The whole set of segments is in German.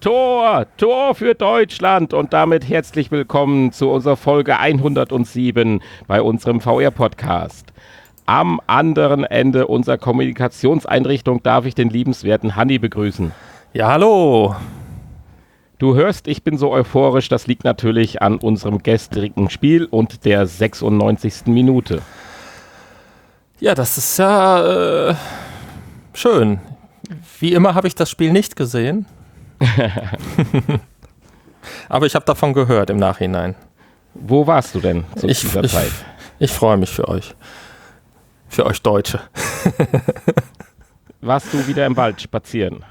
Tor für Deutschland und damit herzlich willkommen zu unserer Folge 107 bei unserem VR-Podcast. Am anderen Ende unserer Kommunikationseinrichtung darf ich den liebenswerten Hanni begrüßen. Ja, hallo. Du hörst, ich bin so euphorisch, das liegt natürlich an unserem gestrigen Spiel und der 96. Minute. Ja, das ist ja schön. Wie immer habe ich das Spiel nicht gesehen. Aber ich habe davon gehört im Nachhinein. Wo warst du denn zu dieser Zeit? Ich freue mich für euch. Für euch Deutsche. Warst du wieder im Wald spazieren?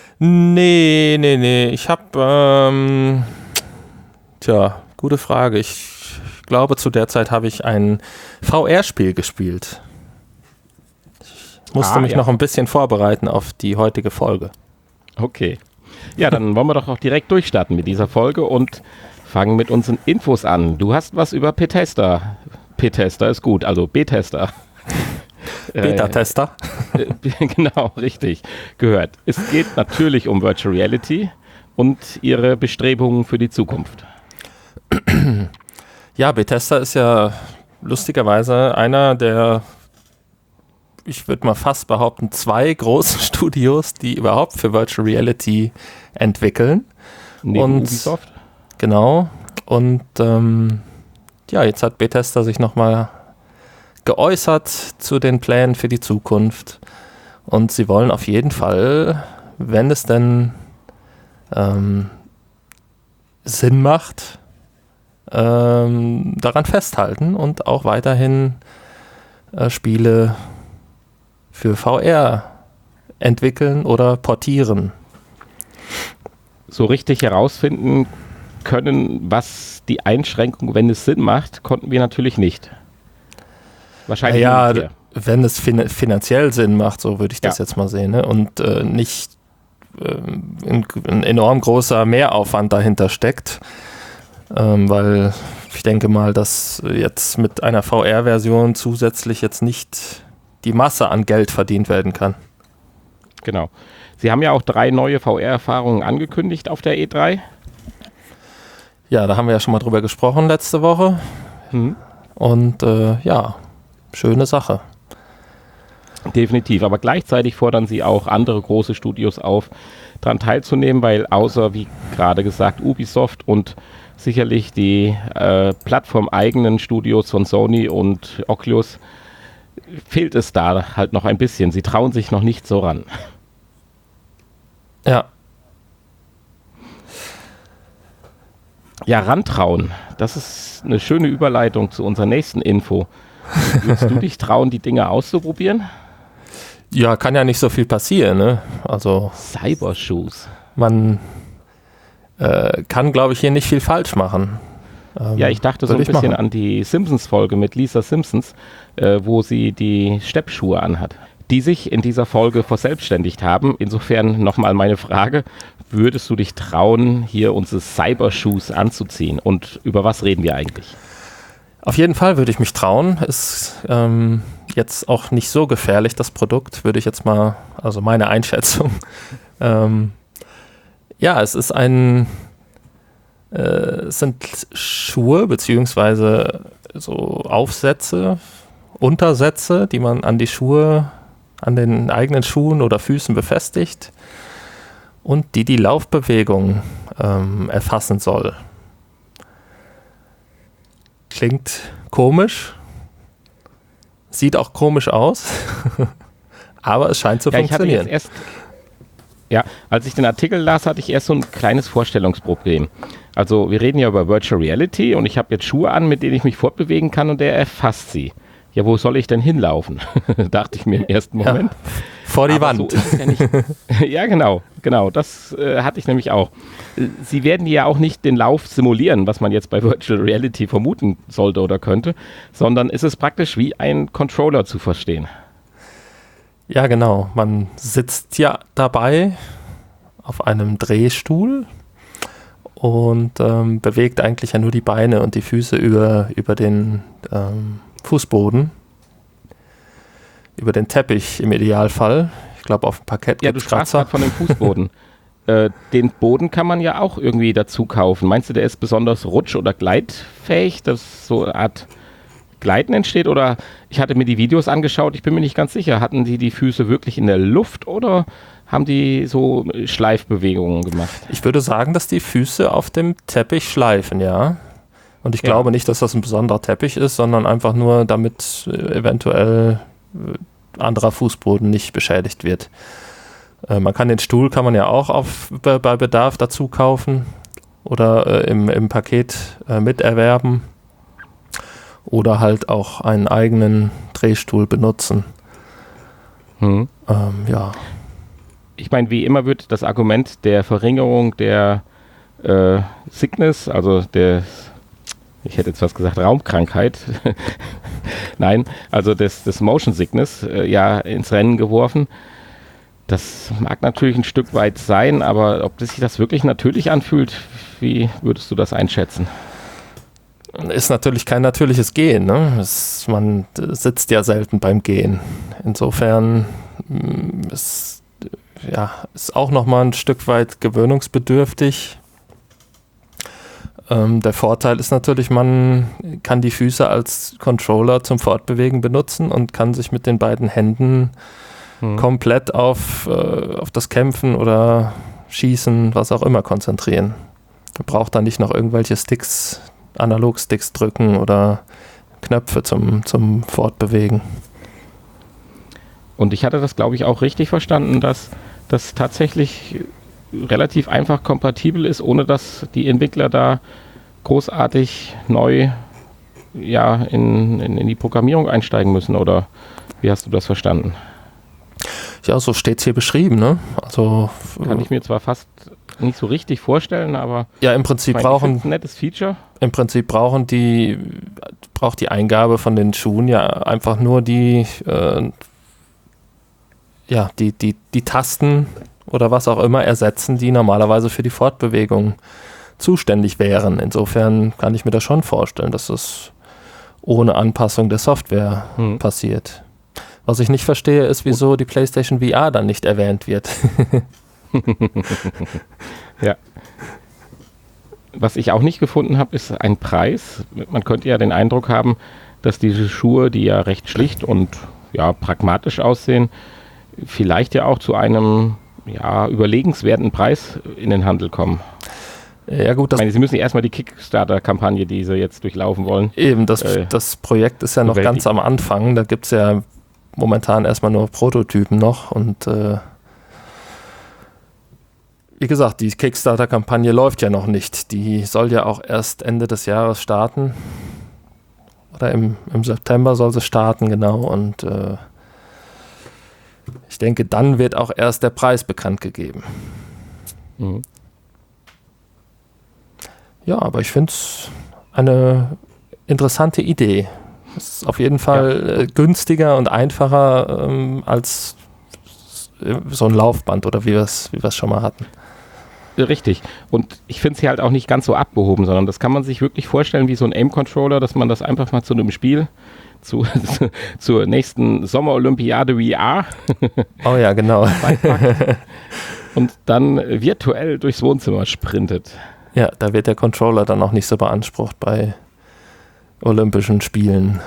Nee. Ich habe, gute Frage. Ich glaube, zu der Zeit habe ich ein VR-Spiel gespielt. Ich musste mich noch ein bisschen vorbereiten auf die heutige Folge. Okay. Ja, dann wollen wir doch auch direkt durchstarten mit dieser Folge und fangen mit unseren Infos an. Du hast was über Bethesda. Bethesda ist gut, also Bethesda. Beta-Tester. Genau, richtig, gehört. Es geht natürlich um Virtual Reality und ihre Bestrebungen für die Zukunft. Ja, Bethesda ist ja lustigerweise einer der, ich würde mal fast behaupten, 2 großen Studios, die überhaupt für Virtual Reality entwickeln. Neben Ubisoft. Genau. Und jetzt hat Bethesda sich nochmal geäußert zu den Plänen für die Zukunft. Und sie wollen auf jeden Fall, wenn es denn Sinn macht, daran festhalten und auch weiterhin Spiele für VR entwickeln oder portieren. So richtig herausfinden können, was die Einschränkung, wenn es Sinn macht, konnten wir natürlich nicht. Wahrscheinlich ja, wenn es finanziell Sinn macht, so würde ich das jetzt mal sehen, ne? Und nicht ein enorm großer Mehraufwand dahinter steckt, weil ich denke mal, dass jetzt mit einer VR-Version zusätzlich jetzt nicht die Masse an Geld verdient werden kann. Genau. Sie haben ja auch 3 neue VR-Erfahrungen angekündigt auf der E3. Ja, da haben wir ja schon mal drüber gesprochen letzte Woche. Und schöne Sache. Definitiv, aber gleichzeitig fordern sie auch andere große Studios auf, daran teilzunehmen, weil außer, wie gerade gesagt, Ubisoft und sicherlich die plattformeigenen Studios von Sony und Oculus fehlt es da halt noch ein bisschen. Sie trauen sich noch nicht so ran. Ja. Ja, rantrauen. Das ist eine schöne Überleitung zu unserer nächsten Info. Würdest du dich trauen, die Dinge auszuprobieren? Ja, kann ja nicht so viel passieren, ne? Also Cybershoes. Man kann, glaube ich, hier nicht viel falsch machen. Ja, ich dachte so ein bisschen an die Simpsons-Folge mit Lisa Simpsons, wo sie die Steppschuhe anhat, die sich in dieser Folge verselbstständigt haben. Insofern nochmal meine Frage, würdest du dich trauen, hier unsere Cybershoes anzuziehen? Und über was reden wir eigentlich? Auf jeden Fall würde ich mich trauen. Ist jetzt auch nicht so gefährlich, das Produkt, würde ich jetzt mal, also meine Einschätzung. Es ist es sind Schuhe beziehungsweise so Aufsätze, Untersätze, die man an die Schuhe, an den eigenen Schuhen oder Füßen befestigt und die Laufbewegung erfassen soll. Klingt komisch, sieht auch komisch aus, aber es scheint zu funktionieren. Als ich den Artikel las, hatte ich erst so ein kleines Vorstellungsproblem. Also wir reden ja über Virtual Reality und ich habe jetzt Schuhe an, mit denen ich mich fortbewegen kann und der erfasst sie. Ja, wo soll ich denn hinlaufen? Dachte ich mir im ersten Moment. Ja, vor die Wand. So ist es ja nicht. Ja, genau, das hatte ich nämlich auch. Sie werden ja auch nicht den Lauf simulieren, was man jetzt bei Virtual Reality vermuten sollte oder könnte, sondern ist es praktisch wie ein Controller zu verstehen. Ja, genau. Man sitzt ja dabei auf einem Drehstuhl und bewegt eigentlich ja nur die Beine und die Füße über den Fußboden, über den Teppich im Idealfall. Ich glaube, auf dem Parkett. Ja, du sprachst gerade von dem Fußboden. Den Boden kann man ja auch irgendwie dazu kaufen. Meinst du, der ist besonders rutsch- oder gleitfähig, dass so eine Art Gleiten entsteht? Oder ich hatte mir die Videos angeschaut, ich bin mir nicht ganz sicher. Hatten die Füße wirklich in der Luft oder haben die so Schleifbewegungen gemacht? Ich würde sagen, dass die Füße auf dem Teppich schleifen, ja. Und ich glaube nicht, dass das ein besonderer Teppich ist, sondern einfach nur, damit eventuell anderer Fußboden nicht beschädigt wird. Man kann den Stuhl kann man ja auch bei Bedarf dazu kaufen oder im Paket miterwerben oder halt auch einen eigenen Drehstuhl benutzen. Ja. Ich meine, wie immer wird das Argument der Verringerung der Sickness, also ich hätte jetzt was gesagt, Raumkrankheit, nein, also des Motion Sickness ja ins Rennen geworfen. Das mag natürlich ein Stück weit sein, aber ob sich das wirklich natürlich anfühlt, wie würdest du das einschätzen? Ist natürlich kein natürliches Gehen, ne? Man sitzt ja selten beim Gehen. Insofern ist auch nochmal ein Stück weit gewöhnungsbedürftig. Der Vorteil ist natürlich, man kann die Füße als Controller zum Fortbewegen benutzen und kann sich mit den beiden Händen komplett auf das Kämpfen oder Schießen, was auch immer, konzentrieren. Man braucht dann nicht noch irgendwelche Sticks, Analogsticks drücken oder Knöpfe zum Fortbewegen. Und ich hatte das, glaube ich, auch richtig verstanden, dass das tatsächlich relativ einfach kompatibel ist, ohne dass die Entwickler da großartig neu in die Programmierung einsteigen müssen, oder wie hast du das verstanden? Ja, so steht es hier beschrieben, ne? Also kann ich mir zwar fast nicht so richtig vorstellen, aber ja, im Prinzip brauchen ein nettes Feature. Im Prinzip braucht die Eingabe von den Schuhen ja einfach nur die Tasten oder was auch immer ersetzen, die normalerweise für die Fortbewegung zuständig wären. Insofern kann ich mir das schon vorstellen, dass das ohne Anpassung der Software passiert. Was ich nicht verstehe, ist, wieso die PlayStation VR dann nicht erwähnt wird. Ja. Was ich auch nicht gefunden habe, ist ein Preis. Man könnte ja den Eindruck haben, dass diese Schuhe, die ja recht schlicht und pragmatisch aussehen, vielleicht ja auch zu einem überlegenswerten Preis in den Handel kommen. Ja gut, ich meine, sie müssen erstmal die Kickstarter-Kampagne, die sie jetzt durchlaufen wollen. Eben, das Projekt ist ja noch ganz am Anfang. Da gibt es ja momentan erstmal nur Prototypen noch und wie gesagt, die Kickstarter-Kampagne läuft ja noch nicht. Die soll ja auch erst Ende des Jahres starten. Oder im September soll sie starten, genau. Und ich denke, dann wird auch erst der Preis bekannt gegeben. Mhm. Ja, aber ich finde es eine interessante Idee. Es ist auf jeden Fall günstiger und einfacher als so ein Laufband oder wie wir es schon mal hatten. Richtig. Und ich finde es hier halt auch nicht ganz so abgehoben, sondern das kann man sich wirklich vorstellen wie so ein Aim-Controller, dass man das einfach mal zu einem Spiel, zur nächsten Sommerolympiade VR oh ja, genau. und dann virtuell durchs Wohnzimmer sprintet. Ja, da wird der Controller dann auch nicht so beansprucht bei Olympischen Spielen.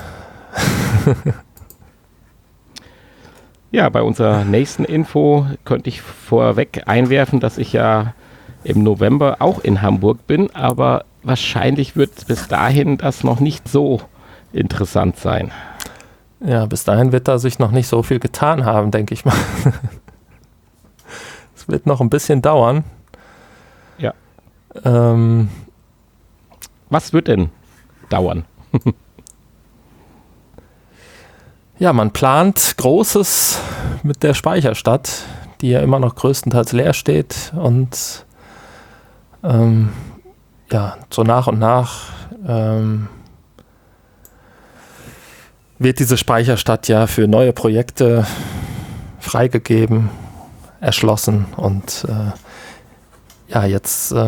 Ja, bei unserer nächsten Info könnte ich vorweg einwerfen, dass ich ja im November auch in Hamburg bin, aber wahrscheinlich wird bis dahin das noch nicht so interessant sein. Ja, bis dahin wird da sich noch nicht so viel getan haben, denke ich mal. Es wird noch ein bisschen dauern. Ja. Was wird denn dauern? Ja, man plant Großes mit der Speicherstadt, die ja immer noch größtenteils leer steht und so nach und nach wird diese Speicherstadt ja für neue Projekte freigegeben, erschlossen und jetzt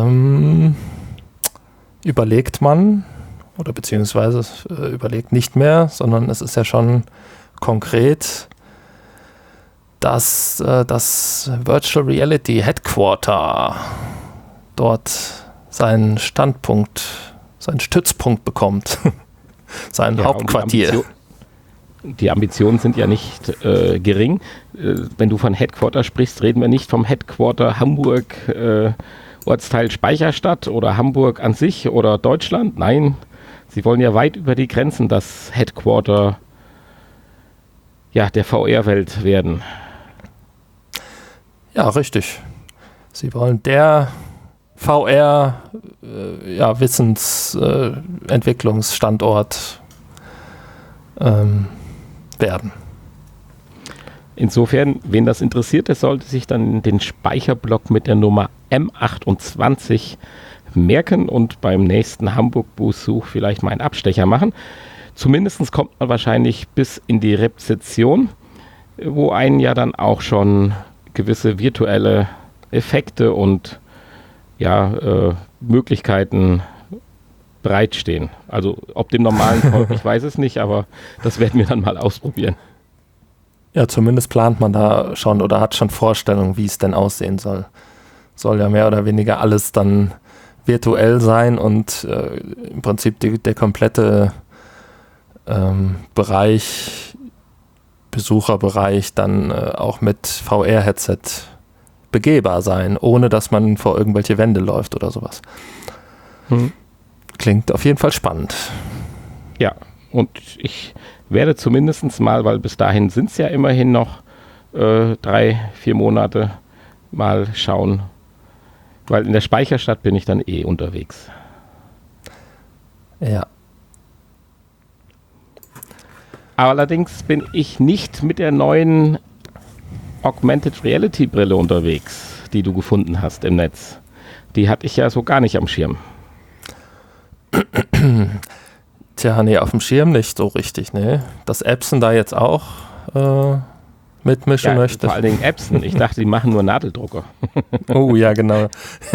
überlegt man oder beziehungsweise überlegt nicht mehr, sondern es ist ja schon konkret, dass das Virtual Reality Headquarter dort seinen Standpunkt, seinen Stützpunkt bekommt, sein Hauptquartier. Die Ambitionen sind ja nicht gering. Wenn du von Headquarter sprichst, reden wir nicht vom Headquarter Hamburg, Ortsteil Speicherstadt oder Hamburg an sich oder Deutschland. Nein, sie wollen ja weit über die Grenzen das Headquarter der VR-Welt werden. Ja, richtig. Sie wollen der Wissensentwicklungsstandort werden. Insofern, wen das interessiert, der sollte sich dann den Speicherblock mit der Nummer M28 merken und beim nächsten Hamburg-Besuch vielleicht mal einen Abstecher machen. Zumindest kommt man wahrscheinlich bis in die Rezeption, wo einen ja dann auch schon gewisse virtuelle Effekte und Möglichkeiten bereitstehen. Also ob dem normalen Volk, ich weiß es nicht, aber das werden wir dann mal ausprobieren. Ja, zumindest plant man da schon oder hat schon Vorstellungen, wie es denn aussehen soll. Soll ja mehr oder weniger alles dann virtuell sein und im Prinzip der komplette Besucherbereich dann auch mit VR-Headset begehbar sein, ohne dass man vor irgendwelche Wände läuft oder sowas. Klingt auf jeden Fall spannend. Ja, und ich werde zumindest mal, weil bis dahin sind es ja immerhin noch 3-4 Monate, mal schauen, weil in der Speicherstadt bin ich dann unterwegs. Ja. Allerdings bin ich nicht mit der neuen Augmented Reality Brille unterwegs, die du gefunden hast im Netz. Die hatte ich ja so gar nicht am Schirm. Tja, nee, auf dem Schirm nicht so richtig, ne? Dass Epson da jetzt auch mitmischen möchte. Vor allen Dingen Epson. Ich dachte, die machen nur Nadeldrucker. Oh ja, genau.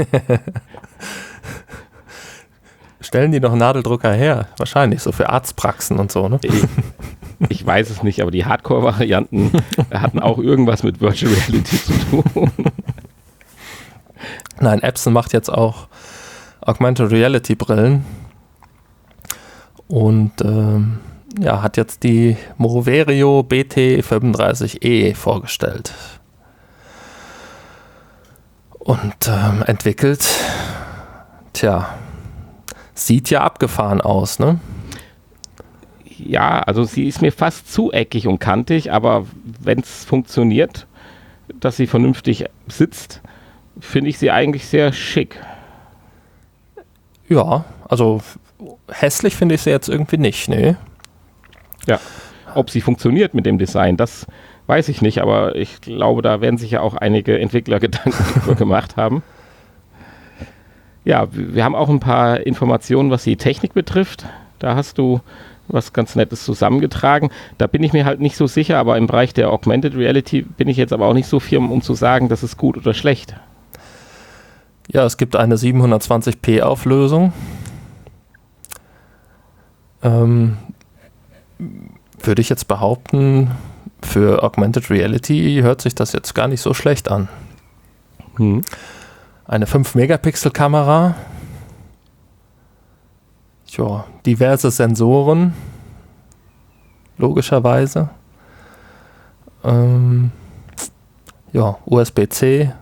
Stellen die noch einen Nadeldrucker her? Wahrscheinlich, so für Arztpraxen und so, ne? Ich weiß es nicht, aber die Hardcore-Varianten hatten auch irgendwas mit Virtual Reality zu tun. Nein, Epson macht jetzt auch Augmented Reality Brillen und hat jetzt die Moverio BT35E vorgestellt und entwickelt. Sieht ja abgefahren aus, ne? Ja, also sie ist mir fast zu eckig und kantig, aber wenn es funktioniert, dass sie vernünftig sitzt, finde ich sie eigentlich sehr schick. Ja, also hässlich finde ich sie jetzt irgendwie nicht, ne? Ja, ob sie funktioniert mit dem Design, das weiß ich nicht, aber ich glaube, da werden sich ja auch einige Entwickler Gedanken darüber gemacht haben. Ja, wir haben auch ein paar Informationen, was die Technik betrifft. Da hast du was ganz Nettes zusammengetragen. Da bin ich mir halt nicht so sicher, aber im Bereich der Augmented Reality bin ich jetzt aber auch nicht so firm, um zu sagen, das ist gut oder schlecht. Ja, es gibt eine 720p Auflösung. Würde ich jetzt behaupten, für Augmented Reality hört sich das jetzt gar nicht so schlecht an. Eine 5-Megapixel-Kamera. Ja, diverse Sensoren. Logischerweise. USB-C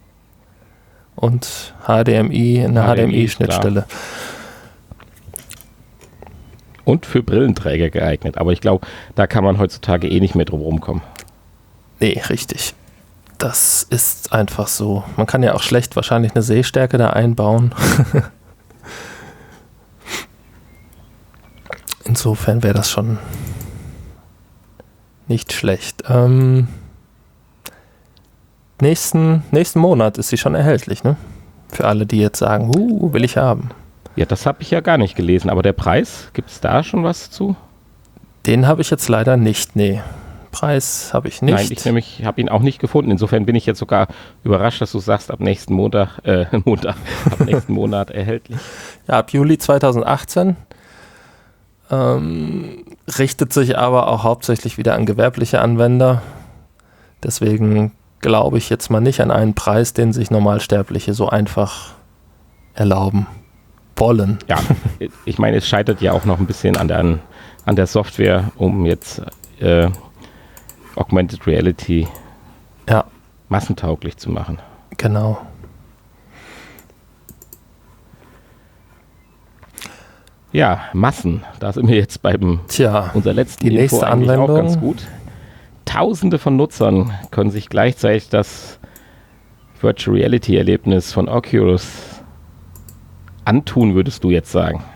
und HDMI, eine HDMI-Schnittstelle. Und für Brillenträger geeignet. Aber ich glaube, da kann man heutzutage nicht mehr drum rumkommen. Nee, richtig. Das ist einfach so. Man kann ja auch schlecht wahrscheinlich eine Sehstärke da einbauen. Insofern wäre das schon nicht schlecht. Nächsten Monat ist sie schon erhältlich, ne? Für alle, die jetzt sagen, will ich haben. Ja, das habe ich ja gar nicht gelesen. Aber der Preis, gibt es da schon was zu? Den habe ich jetzt leider nicht, nee. Preis habe ich nicht. Nein, ich nämlich habe ihn auch nicht gefunden. Insofern bin ich jetzt sogar überrascht, dass du sagst, ab nächsten Monat erhältlich. Ja, ab Juli 2018. Richtet sich aber auch hauptsächlich wieder an gewerbliche Anwender. Deswegen glaube ich jetzt mal nicht an einen Preis, den sich Normalsterbliche so einfach erlauben wollen. Ja, ich meine, es scheitert ja auch noch ein bisschen an der Software, um jetzt Augmented Reality massentauglich zu machen. Genau. Ja, Massen, da sind wir jetzt beim unser letzten die nächste Info eigentlich Anwendung. Auch ganz gut. Tausende von Nutzern können sich gleichzeitig das Virtual Reality Erlebnis von Oculus antun, würdest du jetzt sagen.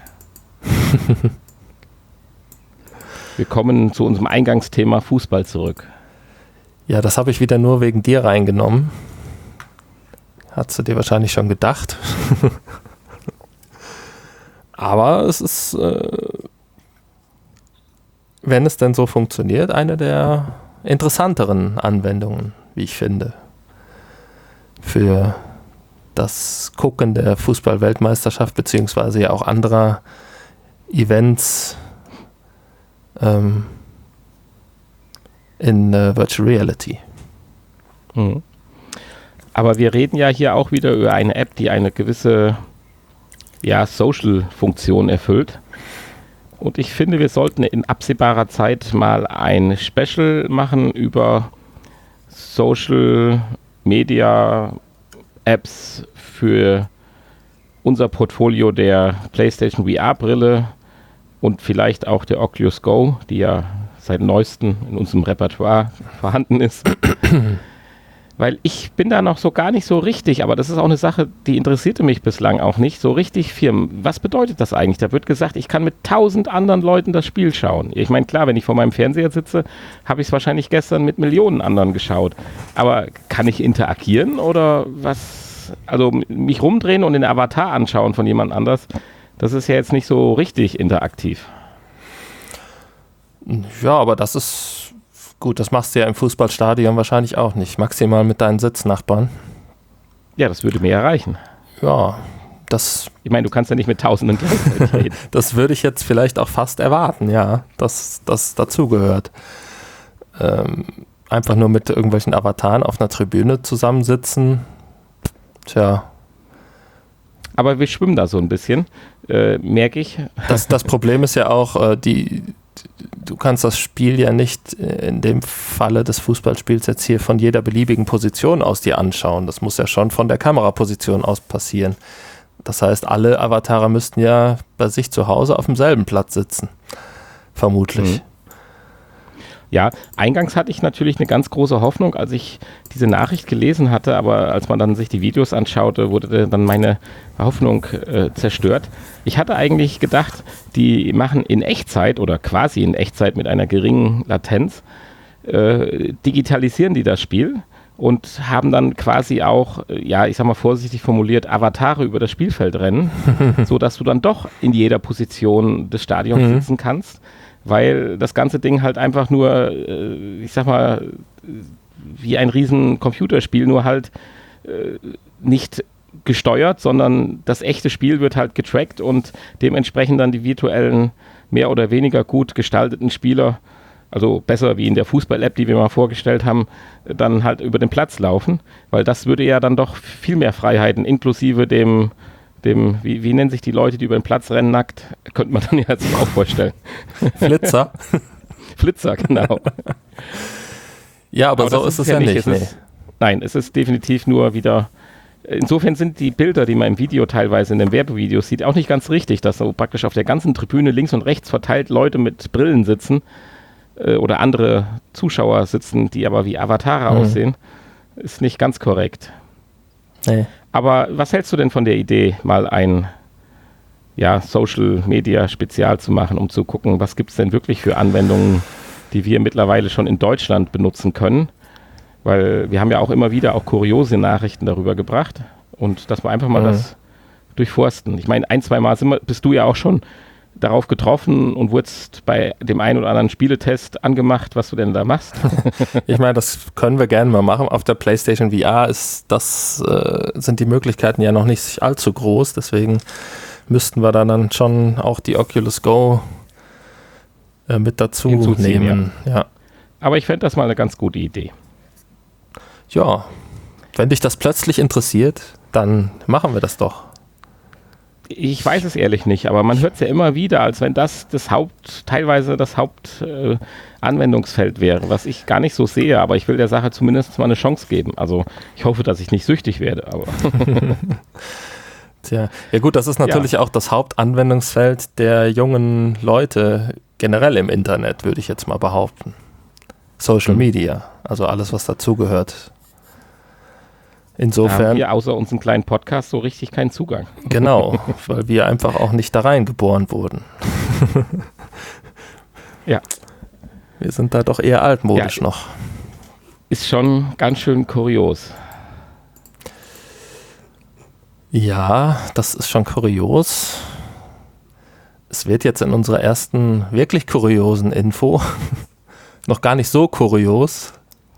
Wir kommen zu unserem Eingangsthema Fußball zurück. Ja, das habe ich wieder nur wegen dir reingenommen. Hast du dir wahrscheinlich schon gedacht. Aber es ist, wenn es denn so funktioniert, eine der interessanteren Anwendungen, wie ich finde, für das Gucken der Fußball-Weltmeisterschaft beziehungsweise ja auch anderer Events in Virtual Reality. Mhm. Aber wir reden ja hier auch wieder über eine App, die eine gewisse Social-Funktion erfüllt. Und ich finde, wir sollten in absehbarer Zeit mal ein Special machen über Social-Media-Apps für unser Portfolio der PlayStation VR-Brille und vielleicht auch der Oculus Go, die ja seit neuestem in unserem Repertoire vorhanden ist. Weil ich bin da noch so gar nicht so richtig, aber das ist auch eine Sache, die interessierte mich bislang auch nicht, so richtig firm. Was bedeutet das eigentlich? Da wird gesagt, ich kann mit 1000 anderen Leuten das Spiel schauen. Ich meine, klar, wenn ich vor meinem Fernseher sitze, habe ich es wahrscheinlich gestern mit Millionen anderen geschaut. Aber kann ich interagieren oder was? Also mich rumdrehen und den Avatar anschauen von jemand anders, das ist ja jetzt nicht so richtig interaktiv. Ja, aber das ist... Gut, das machst du ja im Fußballstadion wahrscheinlich auch nicht. Maximal mit deinen Sitznachbarn. Ja, das würde mir erreichen. Ja, das... Ich meine, du kannst ja nicht mit Tausenden gleichzeitig reden. Das würde ich jetzt vielleicht auch fast erwarten, ja, dass das dazugehört. Einfach nur mit irgendwelchen Avataren auf einer Tribüne zusammensitzen. Tja. Aber wir schwimmen da so ein bisschen, merke ich. Das Problem ist ja auch, du kannst das Spiel ja nicht in dem Falle des Fußballspiels jetzt hier von jeder beliebigen Position aus dir anschauen. Das muss ja schon von der Kameraposition aus passieren. Das heißt, alle Avatare müssten ja bei sich zu Hause auf demselben Platz sitzen. Vermutlich. Ja, eingangs hatte ich natürlich eine ganz große Hoffnung, als ich diese Nachricht gelesen hatte, aber als man dann sich die Videos anschaute, wurde dann meine Hoffnung zerstört. Ich hatte eigentlich gedacht, die machen in Echtzeit oder quasi in Echtzeit mit einer geringen Latenz, digitalisieren die das Spiel und haben dann quasi auch, ich sag mal vorsichtig formuliert, Avatare über das Spielfeld rennen, sodass du dann doch in jeder Position des Stadions sitzen kannst. Weil das ganze Ding halt einfach nur, ich sag mal, wie ein riesen Computerspiel, nur halt nicht gesteuert, sondern das echte Spiel wird halt getrackt und dementsprechend dann die virtuellen, mehr oder weniger gut gestalteten Spieler, also besser wie in der Fußball-App, die wir mal vorgestellt haben, dann halt über den Platz laufen, weil das würde ja dann doch viel mehr Freiheiten, inklusive dem wie nennen sich die Leute, die über den Platz rennen nackt? Könnte man dann ja sich auch vorstellen. Flitzer. Flitzer, genau. Ja, aber so ist es ja nicht. Nein, es ist definitiv nur wieder... Insofern sind die Bilder, die man im Video teilweise in den Werbevideos sieht, auch nicht ganz richtig, dass so praktisch auf der ganzen Tribüne links und rechts verteilt Leute mit Brillen sitzen oder andere Zuschauer sitzen, die aber wie Avatare aussehen. Ist nicht ganz korrekt. Nee. Aber was hältst du denn von der Idee, mal ein Social-Media-Spezial zu machen, um zu gucken, was gibt es denn wirklich für Anwendungen, die wir mittlerweile schon in Deutschland benutzen können? Weil wir haben ja auch immer wieder auch kuriose Nachrichten darüber gebracht und dass wir einfach mal das durchforsten. Ich meine, 1-2 Mal bist du ja auch schon darauf getroffen und wurdest bei dem einen oder anderen Spieletest angemacht, was du denn da machst. Ich meine, das können wir gerne mal machen. Auf der PlayStation VR sind die Möglichkeiten ja noch nicht allzu groß, deswegen müssten wir dann schon auch die Oculus Go mit dazu nehmen. Ja. Aber ich fände das mal eine ganz gute Idee. Ja, wenn dich das plötzlich interessiert, dann machen wir das doch. Ich weiß es ehrlich nicht, aber man hört es ja immer wieder, als wenn das teilweise das Hauptanwendungsfeld wäre, was ich gar nicht so sehe, aber ich will der Sache zumindest mal eine Chance geben. Also ich hoffe, dass ich nicht süchtig werde, aber. Tja, ja gut, das ist natürlich auch das Hauptanwendungsfeld der jungen Leute generell im Internet, würde ich jetzt mal behaupten. Social Media, also alles, was dazugehört. Insofern. Haben wir außer unseren kleinen Podcast so richtig keinen Zugang. Genau, weil wir einfach auch nicht da reingeboren wurden. Ja. Wir sind da doch eher altmodisch noch. Ist schon ganz schön kurios. Ja, das ist schon kurios. Es wird jetzt in unserer ersten wirklich kuriosen Info noch gar nicht so kurios.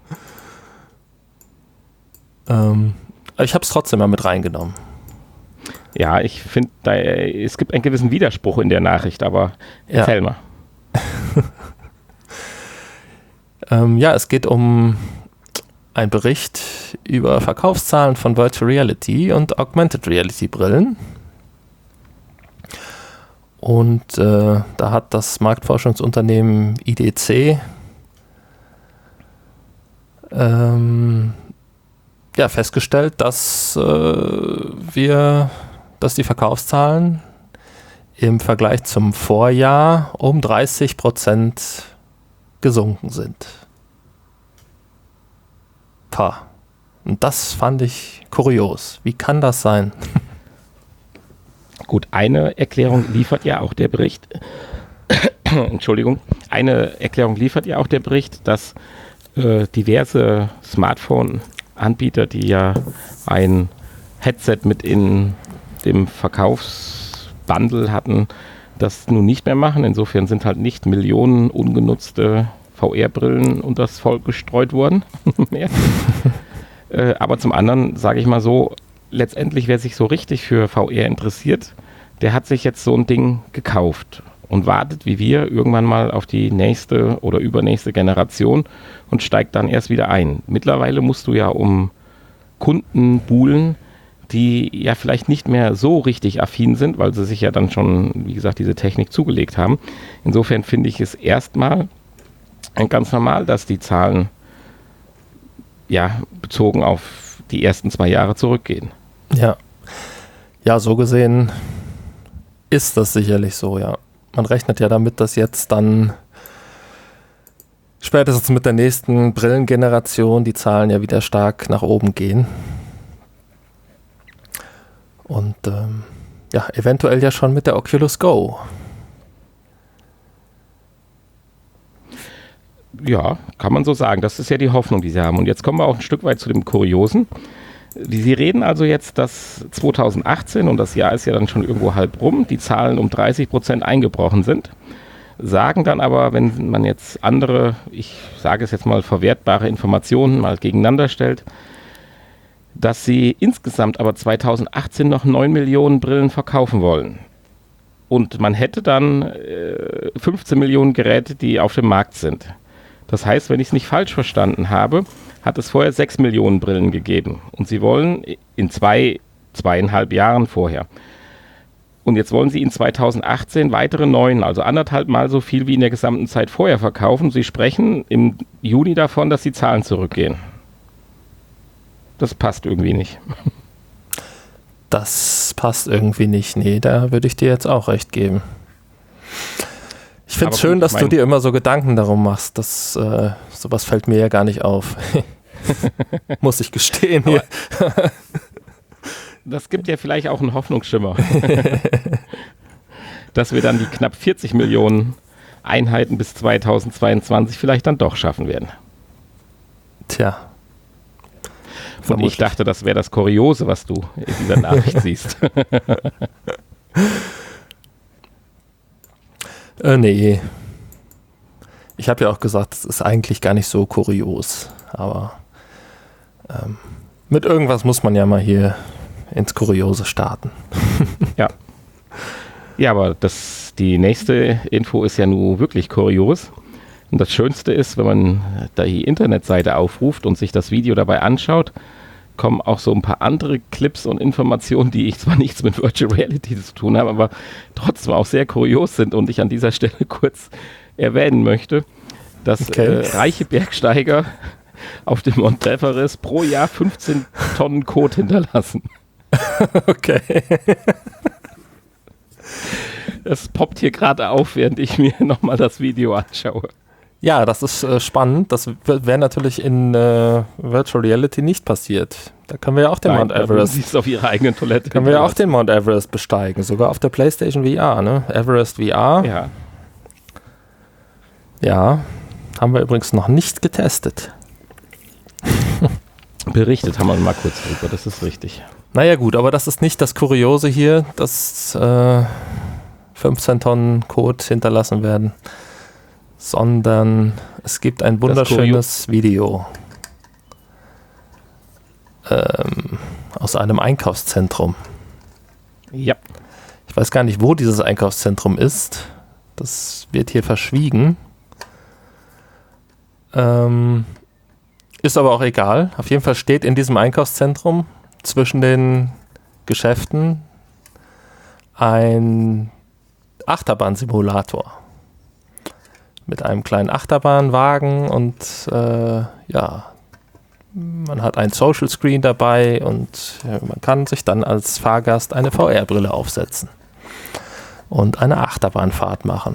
Ich habe es trotzdem mal mit reingenommen. Ja, ich finde, es gibt einen gewissen Widerspruch in der Nachricht, aber erzähl mal. Es geht um einen Bericht über Verkaufszahlen von Virtual Reality und Augmented Reality Brillen. Und da hat das Marktforschungsunternehmen IDC festgestellt, dass die Verkaufszahlen im Vergleich zum Vorjahr um 30% gesunken sind. Und das fand ich kurios. Wie kann das sein? Gut, eine Erklärung liefert ja auch der Bericht. Entschuldigung. Eine Erklärung liefert ja auch der Bericht, dass diverse Smartphone-Anbieter, die ja ein Headset mit in dem Verkaufsbundle hatten, das nun nicht mehr machen. Insofern sind halt nicht Millionen ungenutzte VR-Brillen unter das Volk gestreut worden. Aber zum anderen, sage ich mal so, letztendlich, wer sich so richtig für VR interessiert, der hat sich jetzt so ein Ding gekauft und wartet wie wir irgendwann mal auf die nächste oder übernächste Generation und steigt dann erst wieder ein. Mittlerweile musst du ja um Kunden buhlen, die ja vielleicht nicht mehr so richtig affin sind, weil sie sich ja dann schon, wie gesagt, diese Technik zugelegt haben. Insofern finde ich es erstmal ganz normal, dass die Zahlen bezogen auf die ersten 2 Jahre zurückgehen. Ja, so gesehen ist das sicherlich so, ja. Man rechnet ja damit, dass jetzt dann spätestens mit der nächsten Brillengeneration die Zahlen ja wieder stark nach oben gehen. Und eventuell ja schon mit der Oculus Go. Ja, kann man so sagen. Das ist ja die Hoffnung, die sie haben. Und jetzt kommen wir auch ein Stück weit zu dem Kuriosen. Sie reden also jetzt, dass 2018, und das Jahr ist ja dann schon irgendwo halb rum, die Zahlen um 30% eingebrochen sind. Sagen dann aber, wenn man jetzt andere, ich sage es jetzt mal, verwertbare Informationen mal gegeneinander stellt, dass sie insgesamt aber 2018 noch 9 Millionen Brillen verkaufen wollen. Und man hätte dann 15 Millionen Geräte, die auf dem Markt sind. Das heißt, wenn ich es nicht falsch verstanden habe, hat es vorher 6 Millionen Brillen gegeben. Und sie wollen in 2,5 Jahren vorher. Und jetzt wollen sie in 2018 weitere 9, also 1,5 Mal so viel wie in der gesamten Zeit vorher verkaufen. Sie sprechen im Juni davon, dass die Zahlen zurückgehen. Das passt irgendwie nicht. Das passt irgendwie nicht. Nee, da würde ich dir jetzt auch recht geben. Ich finde es schön, dass du dir immer so Gedanken darum machst. Sowas fällt mir ja gar nicht auf. Muss ich gestehen. Hier. Das gibt ja vielleicht auch einen Hoffnungsschimmer. Dass wir dann die knapp 40 Millionen Einheiten bis 2022 vielleicht dann doch schaffen werden. Tja. Und ich dachte, das wäre das Kuriose, was du in dieser Nachricht siehst. Nee. Ich habe ja auch gesagt, es ist eigentlich gar nicht so kurios. Aber mit irgendwas muss man ja mal hier ins Kuriose starten. Ja. Ja, aber die nächste Info ist ja nun wirklich kurios. Und das Schönste ist, wenn man die Internetseite aufruft und sich das Video dabei anschaut, kommen auch so ein paar andere Clips und Informationen, die zwar nichts mit Virtual Reality zu tun haben, aber trotzdem auch sehr kurios sind und ich an dieser Stelle kurz erwähnen möchte, dass reiche Bergsteiger auf dem Mount Everest pro Jahr 15 Tonnen Kot hinterlassen. Okay. Das poppt hier gerade auf, während ich mir nochmal das Video anschaue. Ja, das ist spannend. Das wäre natürlich in Virtual Reality nicht passiert. Da können wir ja auch den Mount Everest. Du siehst auf ihrer eigenen Toilette. Können wir ja auch den Mount Everest besteigen, sogar auf der PlayStation VR, ne? Everest VR. Ja. Ja, haben wir übrigens noch nicht getestet. Berichtet haben wir mal kurz drüber, das ist richtig. Naja gut, aber das ist nicht das Kuriose hier, dass 15 Tonnen Kot hinterlassen werden, sondern es gibt ein wunderschönes Video aus einem Einkaufszentrum. Ja. Ich weiß gar nicht, wo dieses Einkaufszentrum ist. Das wird hier verschwiegen. Ist aber auch egal. Auf jeden Fall steht in diesem Einkaufszentrum zwischen den Geschäften ein Achterbahnsimulator mit einem kleinen Achterbahnwagen und man hat ein Social Screen dabei und man kann sich dann als Fahrgast eine VR-Brille aufsetzen und eine Achterbahnfahrt machen.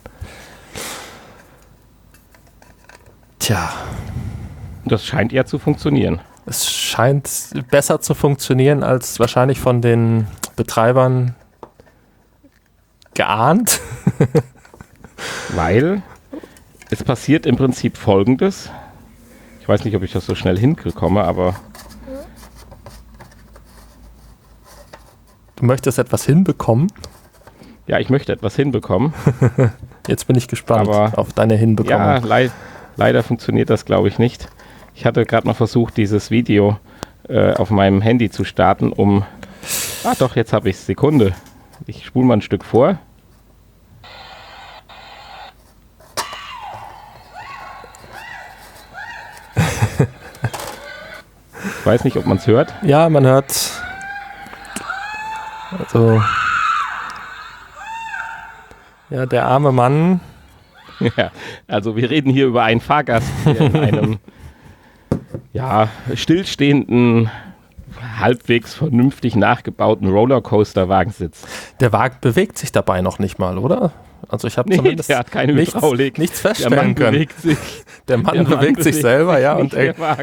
Tja. Das scheint ja zu funktionieren. Es scheint besser zu funktionieren als wahrscheinlich von den Betreibern geahnt. Weil es passiert im Prinzip Folgendes. Ich weiß nicht, ob ich das so schnell hinkomme, aber... Du möchtest etwas hinbekommen? Ja, ich möchte etwas hinbekommen. Jetzt bin ich gespannt auf deine Hinbekommung. Ja, leider funktioniert das, glaube ich, nicht. Ich hatte gerade noch versucht, dieses Video auf meinem Handy zu starten, um... Ah doch, jetzt habe ich es. Sekunde. Ich spule mal ein Stück vor. Ich weiß nicht, ob man es hört. Ja, man hört. Also. Ja, der arme Mann. Ja, also wir reden hier über einen Fahrgast, der in einem stillstehenden, halbwegs vernünftig nachgebauten Rollercoaster-Wagen sitzt. Der Wagen bewegt sich dabei noch nicht mal, oder? Also ich habe zumindest der hat keine Hydraulik. Nichts feststellen können. Der Mann bewegt sich selber, ja, und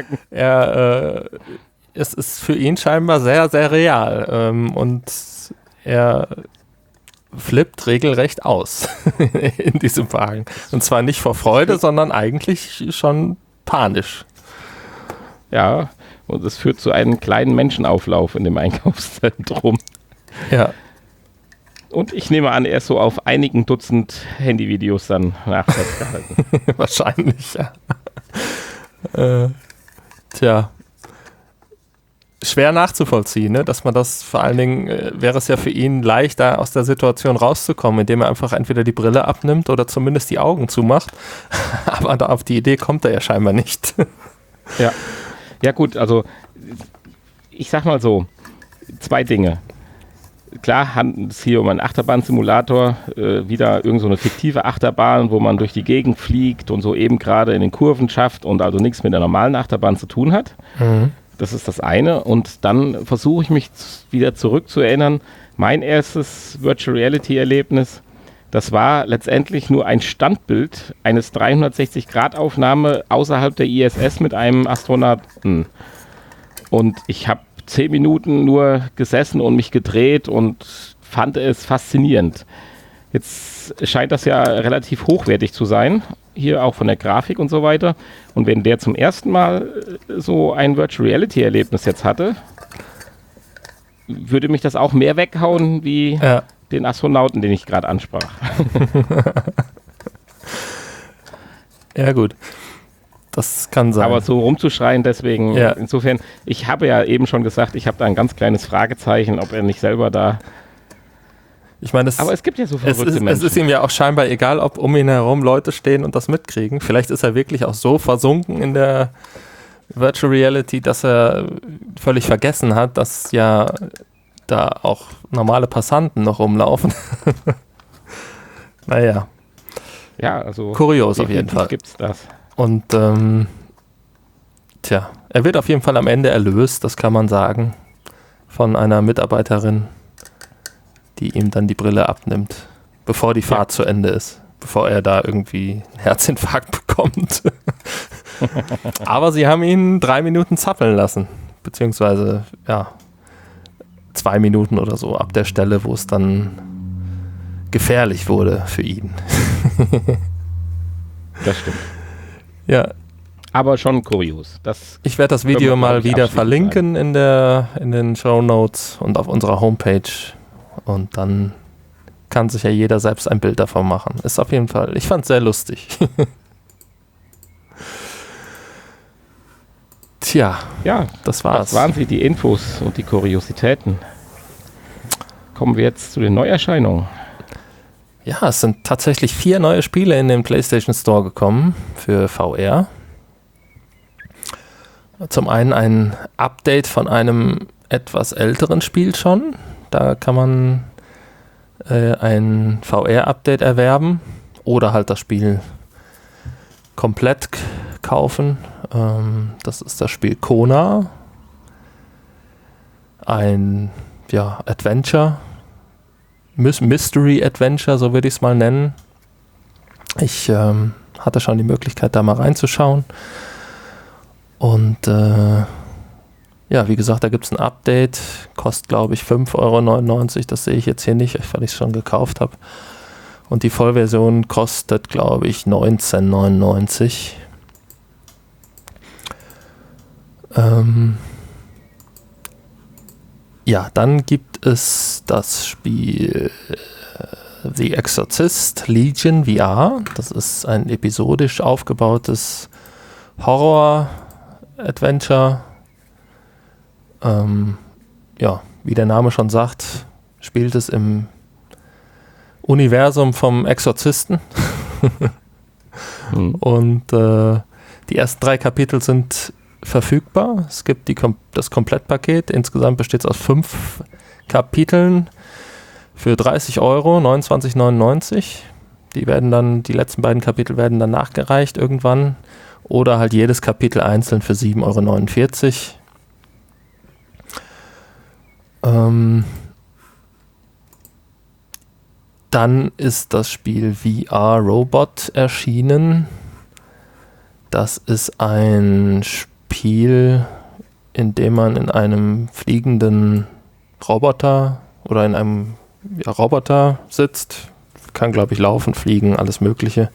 es ist für ihn scheinbar sehr, sehr real. Und er flippt regelrecht aus in diesem Wagen. Und zwar nicht vor Freude, sondern eigentlich schon panisch. Ja, und es führt zu einem kleinen Menschenauflauf in dem Einkaufszentrum. Ja. Und ich nehme an, er ist so auf einigen Dutzend Handyvideos dann nachgehalten. Wahrscheinlich, ja. Tja. Schwer nachzuvollziehen, ne? Dass man das vor allen Dingen, wäre es ja für ihn leichter, aus der Situation rauszukommen, indem er einfach entweder die Brille abnimmt oder zumindest die Augen zumacht. Aber da auf die Idee kommt er ja scheinbar nicht. Ja. Ja gut, also ich sag mal so, 2 Dinge. Klar handelt es hier um einen Achterbahnsimulator, wieder irgend so eine fiktive Achterbahn, wo man durch die Gegend fliegt und so eben gerade in den Kurven schafft und also nichts mit der normalen Achterbahn zu tun hat. Mhm. Das ist das eine. Und dann versuche ich mich wieder zurückzuerinnern. Mein erstes Virtual Reality Erlebnis, das war letztendlich nur ein Standbild eines 360-Grad-Aufnahme außerhalb der ISS mit einem Astronauten. Und ich habe 10 Minuten nur gesessen und mich gedreht und fand es faszinierend. Jetzt scheint das ja relativ hochwertig zu sein, hier auch von der Grafik und so weiter. Und wenn der zum ersten Mal so ein Virtual Reality Erlebnis jetzt hatte, würde mich das auch mehr weghauen wie den Astronauten, den ich gerade ansprach. Ja gut, das kann sein. Aber so rumzuschreien, deswegen, insofern, ich habe ja eben schon gesagt, ich habe da ein ganz kleines Fragezeichen, ob er nicht selber da Ich meine, aber es gibt ja so verrückte Menschen. Es ist ihm ja auch scheinbar egal, ob um ihn herum Leute stehen und das mitkriegen. Vielleicht ist er wirklich auch so versunken in der Virtual Reality, dass er völlig vergessen hat, dass ja da auch normale Passanten noch rumlaufen. Naja. Ja, also kurios auf jeden Fall. Gibt's das. Und er wird auf jeden Fall am Ende erlöst, das kann man sagen, von einer Mitarbeiterin, die ihm dann die Brille abnimmt, bevor die Fahrt zu Ende ist, bevor er da irgendwie einen Herzinfarkt bekommt. Aber sie haben ihn 3 Minuten zappeln lassen, beziehungsweise 2 Minuten oder so, ab der Stelle, wo es dann gefährlich wurde für ihn. Das stimmt. Ja. Aber schon kurios. Ich werde das Video mal wieder verlinken in den Shownotes und auf unserer Homepage. Und dann kann sich ja jeder selbst ein Bild davon machen. Ist auf jeden Fall, ich fand es sehr lustig. Tja, ja, das war's. Das waren sie, die Infos und die Kuriositäten. Kommen wir jetzt zu den Neuerscheinungen. Ja, es sind tatsächlich 4 neue Spiele in den PlayStation Store gekommen für VR. Zum einen ein Update von einem etwas älteren Spiel schon. Da kann man ein VR-Update erwerben oder halt das Spiel komplett kaufen. Das ist das Spiel Kona. Ein Adventure. Mystery Adventure, so würde ich es mal nennen. Ich hatte schon die Möglichkeit, da mal reinzuschauen. Und wie gesagt, da gibt es ein Update. Kostet, glaube ich, 5,99 €. Das sehe ich jetzt hier nicht, weil ich es schon gekauft habe. Und die Vollversion kostet, glaube ich, 19,99 €. Dann gibt es das Spiel The Exorcist Legion VR. Das ist ein episodisch aufgebautes Horror-Adventure. Wie der Name schon sagt, spielt es im Universum vom Exorzisten. Und die ersten 3 Kapitel sind verfügbar. Es gibt das Komplettpaket. Insgesamt besteht es aus 5 Kapiteln für 30 €, 29,99 €. Die letzten beiden Kapitel werden dann nachgereicht irgendwann. Oder halt jedes Kapitel einzeln für 7,49 €. Dann ist das Spiel VR Robot erschienen. Das ist ein Spiel, in dem man in einem fliegenden Roboter oder in einem Roboter sitzt. Kann, glaube ich, laufen, fliegen, alles Mögliche.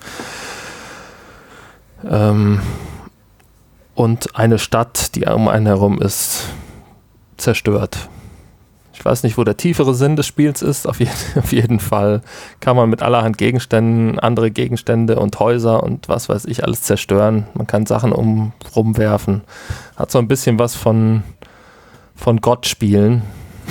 Und eine Stadt, die um einen herum ist, zerstört. Ich weiß nicht, wo der tiefere Sinn des Spiels ist. Auf jeden Fall kann man mit allerhand Gegenständen, andere Gegenstände und Häuser und was weiß ich alles zerstören. Man kann Sachen rumwerfen. Hat so ein bisschen was von Gott spielen.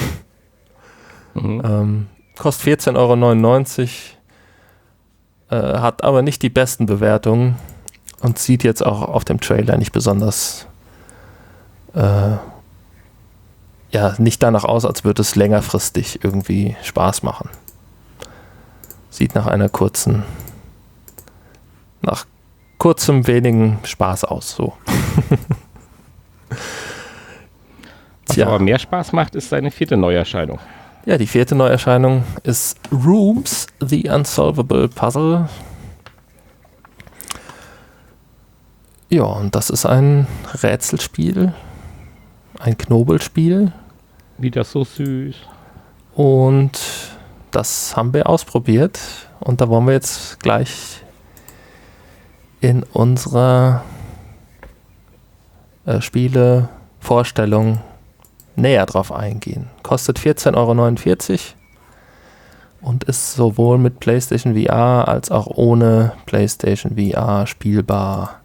Kostet 14,99 €. Hat aber nicht die besten Bewertungen und sieht jetzt auch auf dem Trailer nicht besonders nicht danach aus, als würde es längerfristig irgendwie Spaß machen. Sieht nach kurzem wenigen Spaß aus, so. Was aber mehr Spaß macht, ist seine 4. Neuerscheinung. Ja, die 4. Neuerscheinung ist Rooms, The Unsolvable Puzzle. Ja, und das ist ein Rätselspiel, ein Knobelspiel. Wieder so süß. Und das haben wir ausprobiert. Und da wollen wir jetzt gleich in unserer Spielevorstellung näher drauf eingehen. Kostet 14,49 € und ist sowohl mit PlayStation VR als auch ohne PlayStation VR spielbar.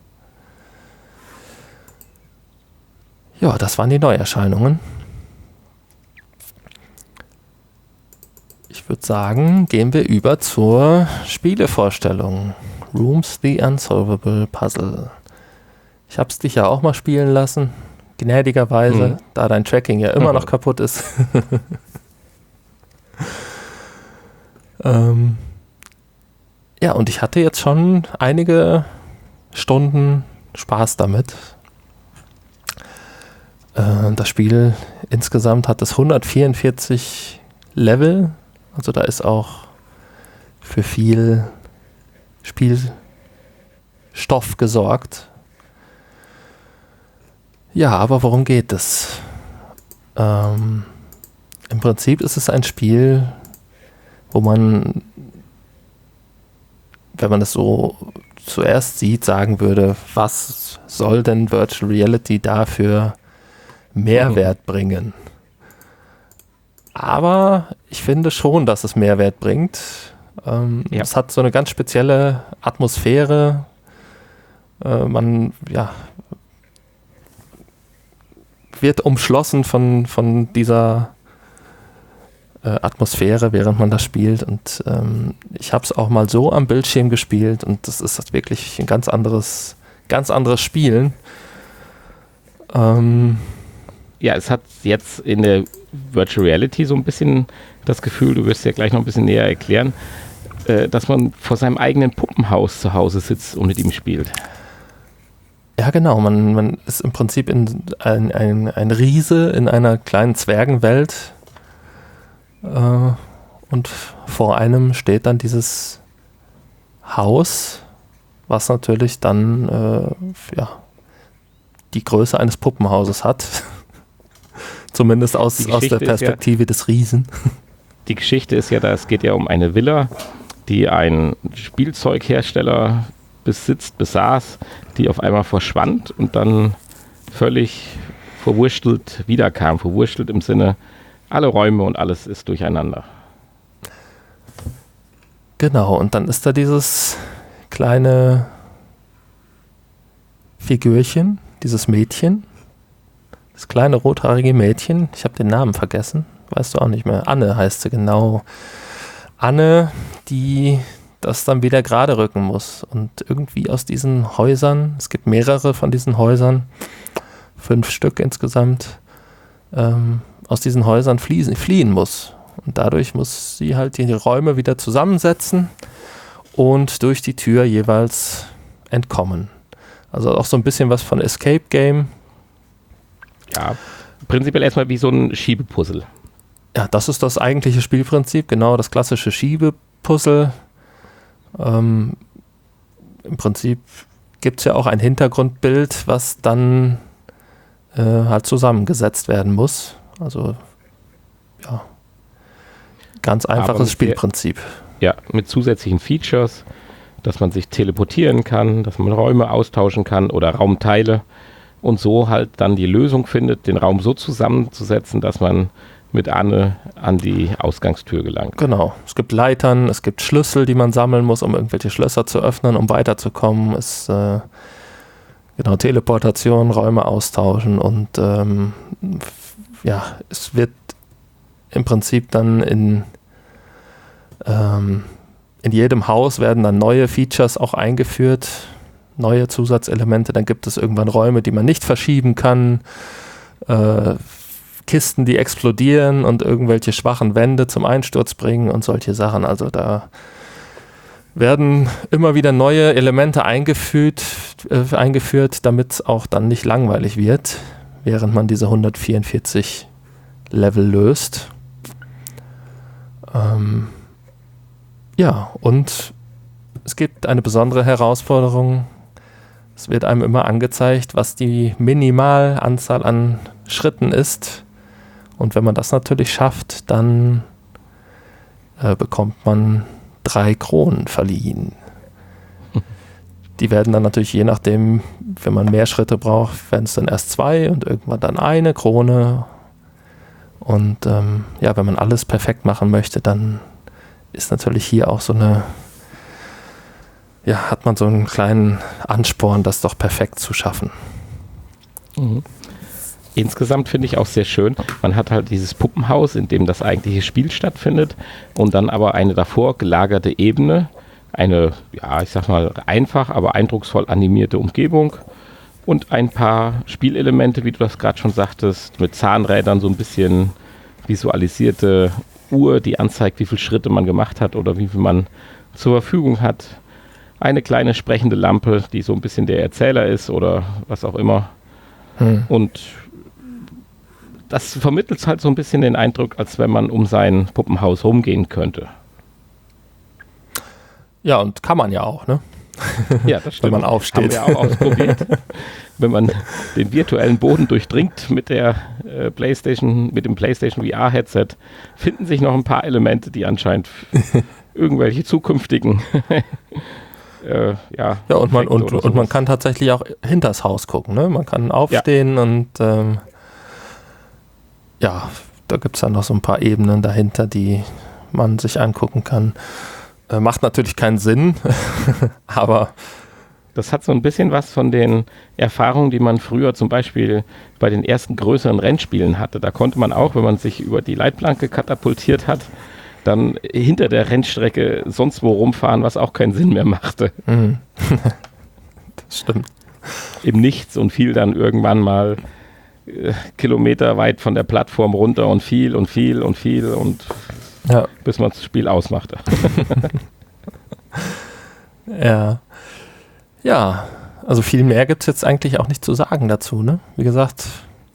Ja, das waren die Neuerscheinungen. Ich würde würde sagen, gehen wir über zur Spielevorstellung. Rooms the Unsolvable Puzzle. Ich habe es dich ja auch mal spielen lassen, gnädigerweise, da dein Tracking ja immer noch kaputt ist. Ja, und ich hatte jetzt schon einige Stunden Spaß damit. Das Spiel insgesamt hat es 144 Level, also da ist auch für viel Spielstoff gesorgt. Ja, aber worum geht es? Im Prinzip ist es ein Spiel, wo man, wenn man es so zuerst sieht, sagen würde, was soll denn Virtual Reality dafür Mehrwert bringen? Aber ich finde schon, dass es Mehrwert bringt. Es hat so eine ganz spezielle Atmosphäre. Man wird umschlossen von dieser Atmosphäre, während man das spielt. Und ich habe es auch mal so am Bildschirm gespielt und das ist wirklich ein ganz anderes Spielen. Ja, es hat jetzt in der Virtual Reality so ein bisschen das Gefühl, du wirst ja gleich noch ein bisschen näher erklären, dass man vor seinem eigenen Puppenhaus zu Hause sitzt und mit ihm spielt. Ja, genau. Man ist im Prinzip ein Riese in einer kleinen Zwergenwelt und vor einem steht dann dieses Haus, was natürlich dann die Größe eines Puppenhauses hat. Zumindest aus der Perspektive des Riesen. Die Geschichte ist ja, es geht ja um eine Villa, die ein Spielzeughersteller besaß, die auf einmal verschwand und dann völlig verwurstelt wiederkam. Verwurstelt im Sinne, alle Räume und alles ist durcheinander. Genau, und dann ist da dieses kleine Figürchen, dieses Mädchen, das kleine rothaarige Mädchen, ich habe den Namen vergessen, weißt du auch nicht mehr. Anne heißt sie genau. Anne, die das dann wieder gerade rücken muss. Und irgendwie aus diesen Häusern, es gibt mehrere von diesen Häusern, 5 Stück insgesamt, aus diesen Häusern fliehen muss. Und dadurch muss sie halt die Räume wieder zusammensetzen und durch die Tür jeweils entkommen. Also auch so ein bisschen was von Escape Game. Ja, prinzipiell erstmal wie so ein Schiebepuzzle. Ja, das ist das eigentliche Spielprinzip, genau, das klassische Schiebepuzzle. Im Prinzip gibt es ja auch ein Hintergrundbild, was dann halt zusammengesetzt werden muss. Also, ja, ganz einfaches Spielprinzip. Ja, mit zusätzlichen Features, dass man sich teleportieren kann, dass man Räume austauschen kann oder Raumteile und so halt dann die Lösung findet, den Raum so zusammenzusetzen, dass man mit Anne an die Ausgangstür gelangt. Genau. Es gibt Leitern, es gibt Schlüssel, die man sammeln muss, um irgendwelche Schlösser zu öffnen, um weiterzukommen. Es Teleportation, Räume austauschen und es wird im Prinzip dann in jedem Haus werden dann neue Features auch eingeführt, neue Zusatzelemente. Dann gibt es irgendwann Räume, die man nicht verschieben kann, Kisten, die explodieren und irgendwelche schwachen Wände zum Einsturz bringen und solche Sachen. Also da werden immer wieder neue Elemente eingeführt, damit es auch dann nicht langweilig wird, während man diese 144 Level löst. Und es gibt eine besondere Herausforderung. Es wird einem immer angezeigt, was die Minimalanzahl an Schritten ist. Und wenn man das natürlich schafft, dann bekommt man 3 Kronen verliehen. Die werden dann natürlich je nachdem, wenn man mehr Schritte braucht, werden es dann erst 2 und irgendwann dann 1 Krone. Und wenn man alles perfekt machen möchte, dann ist natürlich hier auch hat man so einen kleinen Ansporn, das doch perfekt zu schaffen. Mhm. insgesamt finde ich auch sehr schön. Man hat halt dieses Puppenhaus, in dem das eigentliche Spiel stattfindet und dann aber eine davor gelagerte Ebene, eine, ja, ich sag mal, einfach, aber eindrucksvoll animierte Umgebung und ein paar Spielelemente, wie du das gerade schon sagtest, mit Zahnrädern, so ein bisschen visualisierte Uhr, die anzeigt, wie viele Schritte man gemacht hat oder wie viel man zur Verfügung hat. Eine kleine sprechende Lampe, die so ein bisschen der Erzähler ist oder was auch immer. Und das vermittelt halt so ein bisschen den Eindruck, als wenn man um sein Puppenhaus rumgehen könnte. Ja, und kann man ja auch, ne? Ja, das stimmt. Wenn man aufsteht. Haben wir auch ausprobiert. Wenn man den virtuellen Boden durchdringt mit der mit dem PlayStation VR-Headset, finden sich noch ein paar Elemente, die anscheinend irgendwelche zukünftigen ja, und man kann tatsächlich auch hinters Haus gucken, ne? Man kann aufstehen und ja, da gibt es dann noch so ein paar Ebenen dahinter, die man sich angucken kann. Macht natürlich keinen Sinn, aber das hat so ein bisschen was von den Erfahrungen, die man früher zum Beispiel bei den ersten größeren Rennspielen hatte. Da konnte man auch, wenn man sich über die Leitplanke katapultiert hat, dann hinter der Rennstrecke sonst wo rumfahren, was auch keinen Sinn mehr machte. Mhm. Das stimmt. Im Nichts und fiel dann irgendwann mal Kilometer weit von der Plattform runter und fiel und ja. Bis man das Spiel ausmachte. Ja. Ja, also viel mehr gibt es jetzt eigentlich auch nicht zu sagen dazu, ne? Wie gesagt,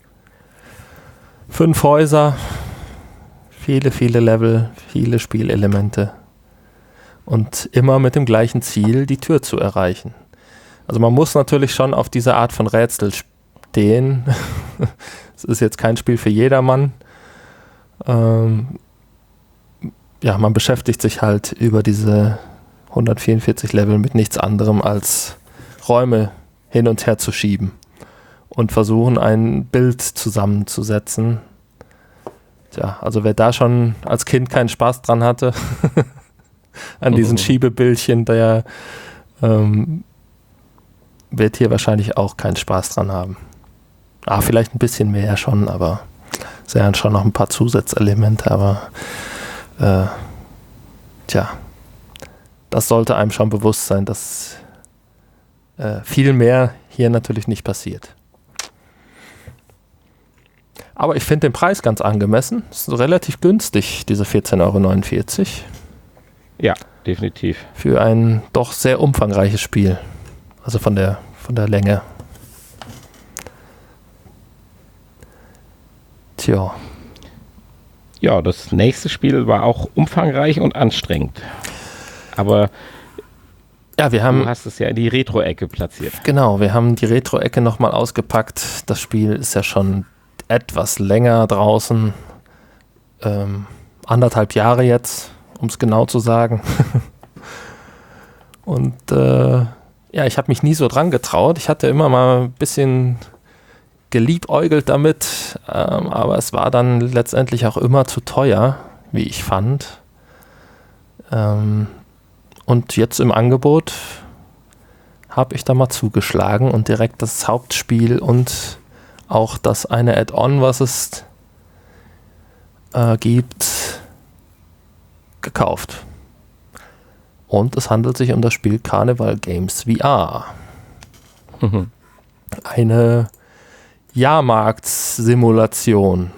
5 Häuser, viele Level, viele Spielelemente und immer mit dem gleichen Ziel, die Tür zu erreichen. Also man muss natürlich schon auf diese Art von Rätsel stehen. Es ist jetzt kein Spiel für jedermann. Ja, man beschäftigt sich halt über diese 144 Level mit nichts anderem als Räume hin und her zu schieben und versuchen, ein Bild zusammenzusetzen. Tja, also wer da schon als Kind keinen Spaß dran hatte, an diesen Schiebebildchen, der wird hier wahrscheinlich auch keinen Spaß dran haben. Vielleicht ein bisschen mehr schon, aber es sind schon noch ein paar Zusatzelemente, aber das sollte einem schon bewusst sein, dass viel mehr hier natürlich nicht passiert. Aber ich finde den Preis ganz angemessen. Ist relativ günstig, diese 14,49 €. Ja, definitiv. Für ein doch sehr umfangreiches Spiel. Also von der Länge. Tja. Ja, das nächste Spiel war auch umfangreich und anstrengend. Aber ja, du hast es ja in die Retro-Ecke platziert. Genau, wir haben die Retro-Ecke nochmal ausgepackt. Das Spiel ist ja schon etwas länger draußen. 1,5 Jahre jetzt, um es genau zu sagen. Und ich habe mich nie so dran getraut. Ich hatte immer mal ein bisschen geliebäugelt damit, aber es war dann letztendlich auch immer zu teuer, wie ich fand. Und jetzt im Angebot habe ich da mal zugeschlagen und direkt das Hauptspiel und auch das eine Add-on, was es gibt, gekauft. Und es handelt sich um das Spiel Carnival Games VR. Eine Jahrmarktssimulation.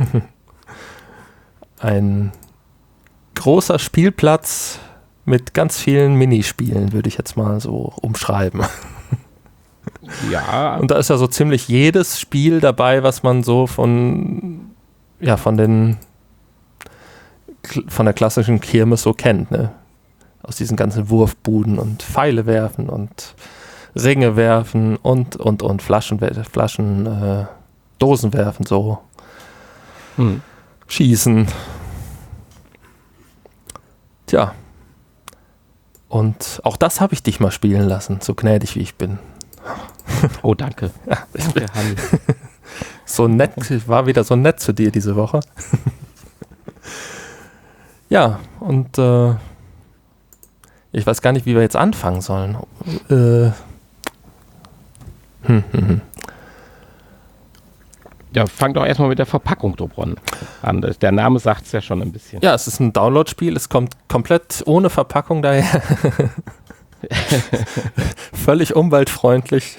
Ein großer Spielplatz mit ganz vielen Minispielen, würde ich jetzt mal so umschreiben. Ja. Und da ist ja so ziemlich jedes Spiel dabei, was man so von der klassischen Kirmes so kennt, ne? Aus diesen ganzen Wurfbuden und Pfeile werfen und Ringe werfen und Flaschen, Dosen werfen, so. Schießen. Tja. Und auch das habe ich dich mal spielen lassen, so gnädig wie ich bin. Oh, danke. Ja, so nett, war wieder so nett zu dir diese Woche. Ja, und ich weiß gar nicht, wie wir jetzt anfangen sollen. Ja, fang doch erstmal mit der Verpackung Dobron an. Der Name sagt es ja schon ein bisschen. Ja, es ist ein Download-Spiel, es kommt komplett ohne Verpackung daher. Völlig umweltfreundlich.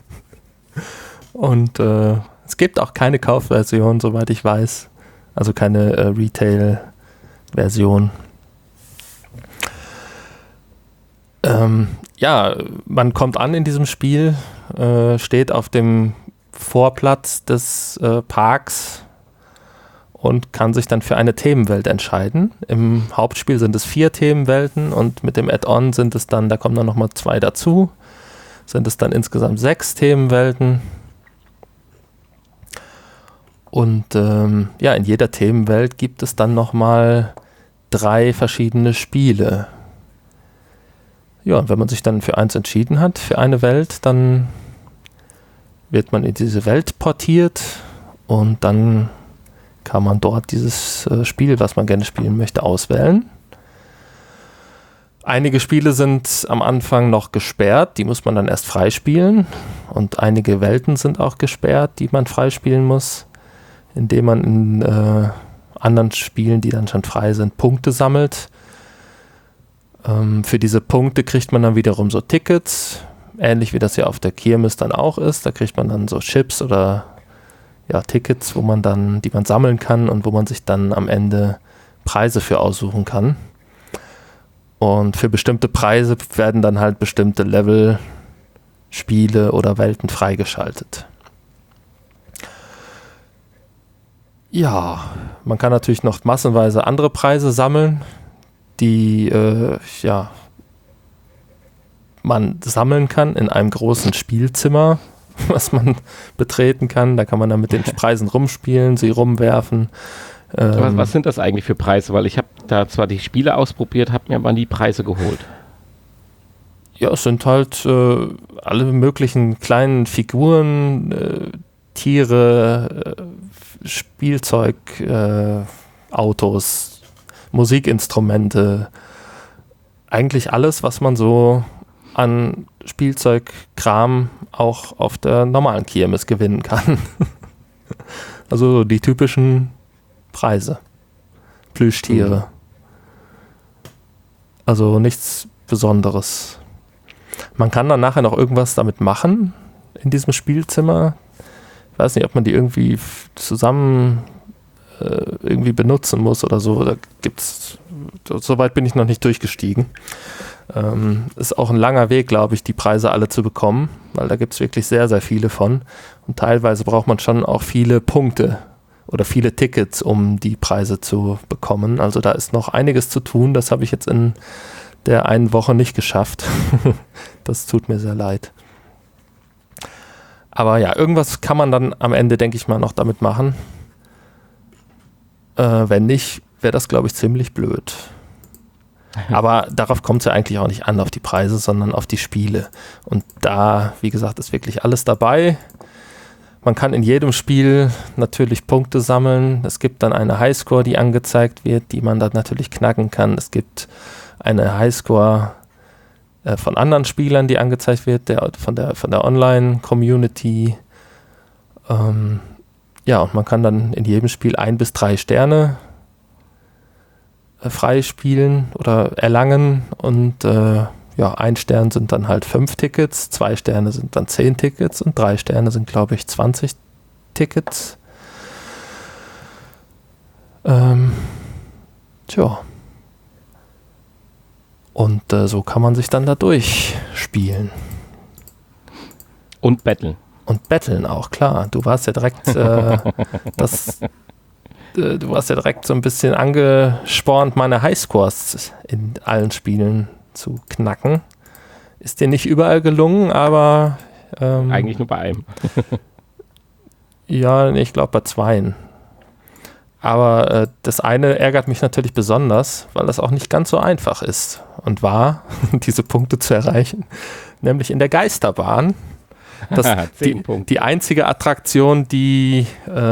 Und es gibt auch keine Kaufversion, soweit ich weiß. Also keine Retail-Version. Ja, man kommt an in diesem Spiel, steht auf dem Vorplatz des Parks und kann sich dann für eine Themenwelt entscheiden. Im Hauptspiel sind es 4 Themenwelten und mit dem Add-on sind es dann, da kommen dann nochmal 2 dazu, sind es dann insgesamt 6 Themenwelten. Und ja, in jeder Themenwelt gibt es dann nochmal 3 verschiedene Spiele. Ja, und wenn man sich dann für eins entschieden hat, für eine Welt, dann wird man in diese Welt portiert und dann kann man dort dieses Spiel, was man gerne spielen möchte, auswählen. Einige Spiele sind am Anfang noch gesperrt, die muss man dann erst freispielen. Und einige Welten sind auch gesperrt, die man freispielen muss, indem man in anderen Spielen, die dann schon frei sind, Punkte sammelt. Für diese Punkte kriegt man dann wiederum so Tickets, ähnlich wie das ja auf der Kirmes dann auch ist. Da kriegt man dann so Chips oder ja, Tickets, die man sammeln kann und wo man sich dann am Ende Preise für aussuchen kann. Und für bestimmte Preise werden dann halt bestimmte Level, Spiele oder Welten freigeschaltet. Ja, man kann natürlich noch massenweise andere Preise sammeln, die man sammeln kann in einem großen Spielzimmer, was man betreten kann. Da kann man dann mit den Preisen rumspielen, sie rumwerfen. Was sind das eigentlich für Preise? Weil ich habe da zwar die Spiele ausprobiert, habe mir aber nie Preise geholt. Ja, es sind halt alle möglichen kleinen Figuren, Tiere, Spielzeug, Autos, Musikinstrumente, eigentlich alles, was man so an Spielzeugkram auch auf der normalen Kirmes gewinnen kann. Also die typischen Preise. Plüschtiere. Also nichts Besonderes. Man kann dann nachher noch irgendwas damit machen in diesem Spielzimmer. Ich weiß nicht, ob man die irgendwie zusammen irgendwie benutzen muss oder so. Da gibt's, soweit bin ich noch nicht durchgestiegen. Ist auch ein langer Weg, glaube ich, die Preise alle zu bekommen, weil da gibt es wirklich sehr, sehr viele von. Und teilweise braucht man schon auch viele Punkte oder viele Tickets, um die Preise zu bekommen. Also da ist noch einiges zu tun. Das habe ich jetzt in der einen Woche nicht geschafft. Das tut mir sehr leid. Aber ja, irgendwas kann man dann am Ende, denke ich mal, noch damit machen. Wenn nicht, wäre das, glaube ich, ziemlich blöd. Aber darauf kommt es ja eigentlich auch nicht an, auf die Preise, sondern auf die Spiele. Und da, wie gesagt, ist wirklich alles dabei. Man kann in jedem Spiel natürlich Punkte sammeln. Es gibt dann eine Highscore, die angezeigt wird, die man dann natürlich knacken kann. Es gibt eine Highscore von anderen Spielern, die angezeigt wird, von der Online-Community. Ja, und man kann dann in jedem Spiel 1 bis 3 Sterne freispielen oder erlangen und 1 Stern sind dann halt 5 Tickets, 2 Sterne sind dann 10 Tickets und 3 Sterne sind, glaube ich, 20 Tickets. Und so kann man sich dann da durchspielen. Und betteln. Und betteln auch, klar. Du warst ja direkt du warst ja direkt so ein bisschen angespornt, meine Highscores in allen Spielen zu knacken. Ist dir nicht überall gelungen, aber eigentlich nur bei einem. Ja, ich glaube bei 2. Aber das eine ärgert mich natürlich besonders, weil das auch nicht ganz so einfach ist und war, diese Punkte zu erreichen. Nämlich in der Geisterbahn. Die einzige Attraktion, die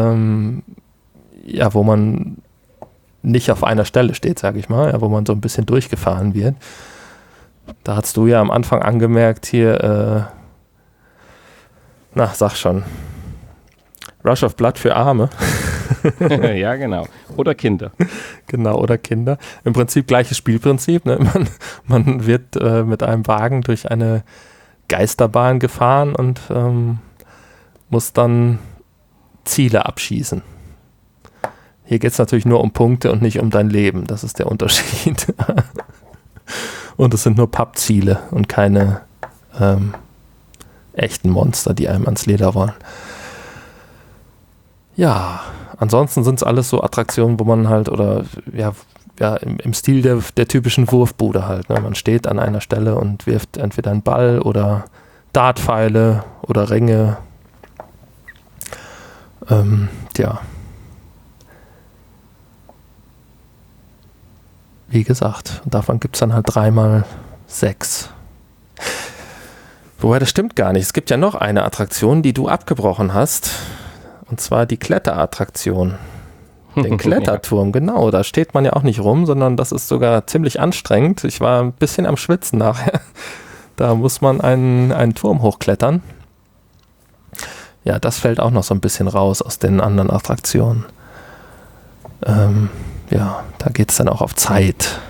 wo man nicht auf einer Stelle steht, sage ich mal, wo man so ein bisschen durchgefahren wird. Da hast du ja am Anfang angemerkt hier, sag schon, Rush of Blood für Arme. Ja, genau. Oder Kinder. Genau, oder Kinder. Im Prinzip gleiches Spielprinzip. Ne? Man wird mit einem Wagen durch eine Geisterbahn gefahren und muss dann Ziele abschießen. Hier geht es natürlich nur um Punkte und nicht um dein Leben. Das ist der Unterschied. Und es sind nur Pappziele und keine echten Monster, die einem ans Leder wollen. Ja, ansonsten sind es alles so Attraktionen, wo man halt, oder ja im Stil der typischen Wurfbude halt. Ne? Man steht an einer Stelle und wirft entweder einen Ball oder Dartpfeile oder Ringe. Tja. Wie gesagt, davon gibt es dann halt 3x6. Wobei, das stimmt gar nicht. Es gibt ja noch eine Attraktion, die du abgebrochen hast. Und zwar die Kletterattraktion. Den Kletterturm, ja. Genau. Da steht man ja auch nicht rum, sondern das ist sogar ziemlich anstrengend. Ich war ein bisschen am Schwitzen nachher. Da muss man einen Turm hochklettern. Ja, das fällt auch noch so ein bisschen raus aus den anderen Attraktionen. Ja, da geht es dann auch auf Zeit.